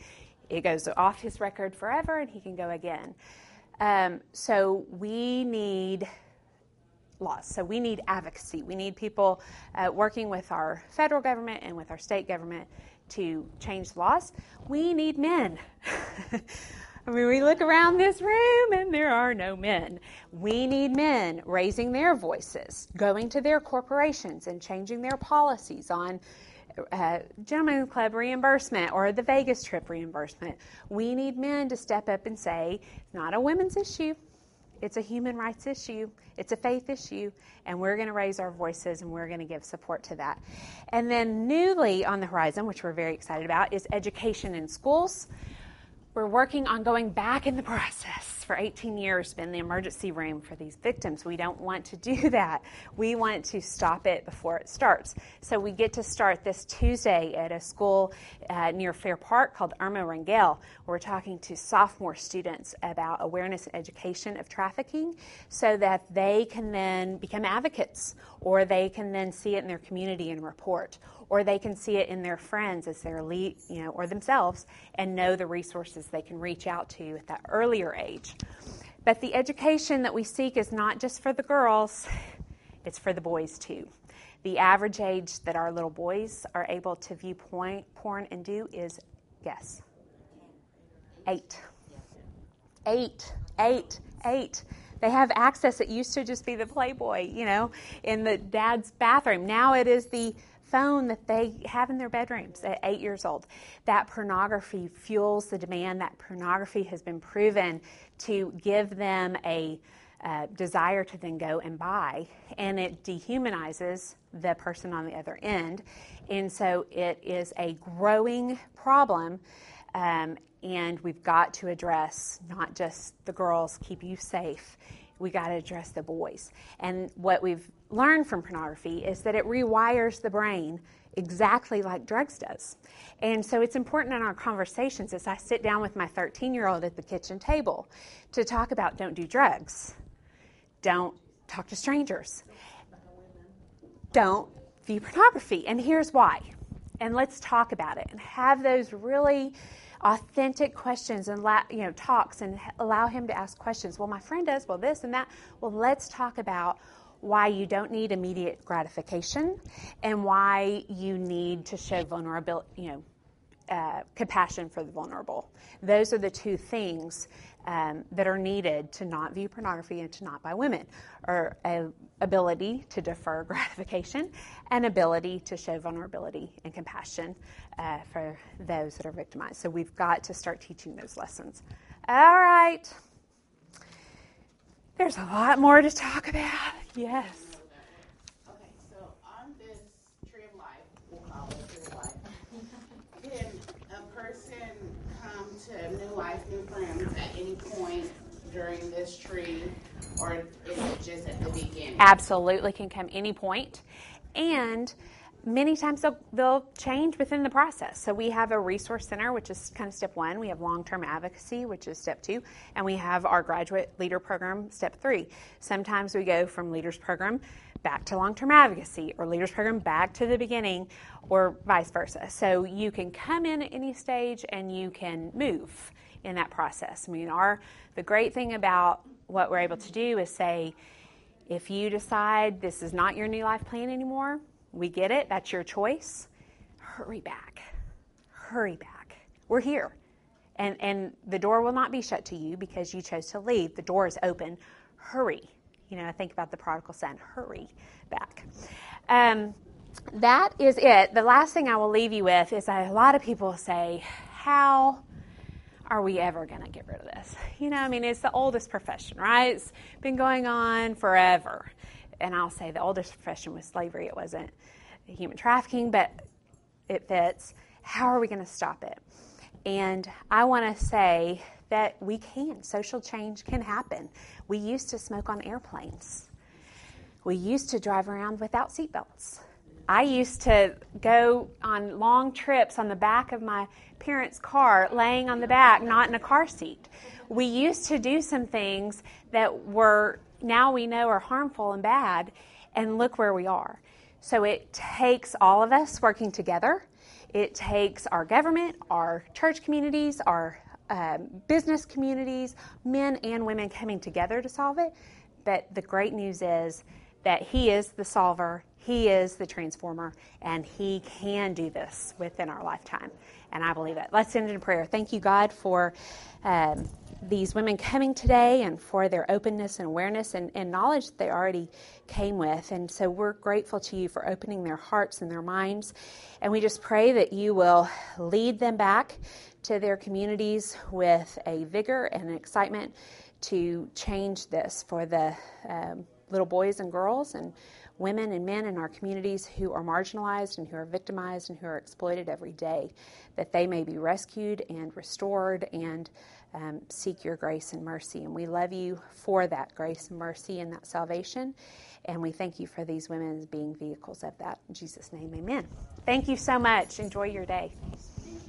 it goes off his record forever and he can go again. Um, so we need laws. So we need advocacy. We need people uh, working with our federal government and with our state government to change the laws. We need men. I mean, we look around this room and there are no men. We need men raising their voices, going to their corporations and changing their policies on uh, Gentlemen's Club reimbursement or the Vegas trip reimbursement. We need men to step up and say, it's not a women's issue. It's a human rights issue. It's a faith issue. And we're going to raise our voices and we're going to give support to that. And then newly on the horizon, which we're very excited about, is education in schools. We're working on going back in the process. For eighteen years, been the emergency room for these victims. We don't want to do that. We want to stop it before it starts. So we get to start this Tuesday at a school uh, near Fair Park called Irma Rangel. We're talking to sophomore students about awareness and education of trafficking so that they can then become advocates, or they can then see it in their community and report, or they can see it in their friends as their lead, you know, or themselves, and know the resources they can reach out to at that earlier age. But the education that we seek is not just for the girls, it's for the boys too. The average age that our little boys are able to view porn, porn and do is, guess, eight. Eight, eight, eight. They have access. It used to just be the Playboy, you know, in the dad's bathroom. Now it is the phone that they have in their bedrooms at eight years old. That pornography fuels the demand. That pornography has been proven to give them a uh, desire to then go and buy, and it dehumanizes the person on the other end. And so it is a growing problem, um, and we've got to address not just the girls, keep you safe. We got to address the boys. And what we've learned from pornography is that it rewires the brain exactly like drugs does. And so it's important in our conversations as I sit down with my thirteen-year-old at the kitchen table to talk about don't do drugs, don't talk to strangers, don't view pornography. And here's why. And let's talk about it and have those really authentic questions and you know talks and allow him to ask questions. Well, my friend does, well, this and that. Well, let's talk about why you don't need immediate gratification and why you need to show vulnerability, you know, uh, compassion for the vulnerable. Those are the two things um, that are needed to not view pornography and to not buy women, or an ability to defer gratification and ability to show vulnerability and compassion uh, for those that are victimized. So we've got to start teaching those lessons. All right. There's a lot more to talk about. Yes. Okay, so on this tree of life, we'll call it tree of life, can a person come to New Life, New Friends at any point during this tree, or is it just at the beginning? Absolutely can come any point. And many times they'll, they'll change within the process. So we have a resource center, which is kind of step one. We have long-term advocacy, which is step two. And we have our graduate leader program, step three. Sometimes we go from leaders program back to long-term advocacy, or leaders program back to the beginning, or vice versa. So you can come in at any stage and you can move in that process. I mean, our the great thing about what we're able to do is say, if you decide this is not your New Life plan anymore, we get it, that's your choice, hurry back, hurry back. We're here. And and the door will not be shut to you because you chose to leave. The door is open. Hurry. You know, think about the prodigal son. Hurry back. Um, that is it. The last thing I will leave you with is that a lot of people say, how are we ever going to get rid of this? You know, I mean, it's the oldest profession, right? It's been going on forever. And I'll say the oldest profession was slavery. It wasn't human trafficking, but it fits. How are we going to stop it? And I want to say that we can. Social change can happen. We used to smoke on airplanes. We used to drive around without seatbelts. I used to go on long trips on the back of my parents' car, laying on the back, not in a car seat. We used to do some things that were, now we know are harmful and bad, and look where we are. So it takes all of us working together. It takes our government, our church communities, our um, business communities, men and women coming together to solve it. But the great news is that He is the solver, He is the transformer, and He can do this within our lifetime. And I believe it. Let's end in prayer. Thank you, God, for um, these women coming today and for their openness and awareness and, and knowledge that they already came with. And so we're grateful to you for opening their hearts and their minds. And we just pray that you will lead them back to their communities with a vigor and an excitement to change this for the um, little boys and girls and women and men in our communities who are marginalized and who are victimized and who are exploited every day, that they may be rescued and restored and um, seek your grace and mercy. And we love you for that grace and mercy and that salvation. And we thank you for these women as being vehicles of that. In Jesus' name, amen. Thank you so much. Enjoy your day.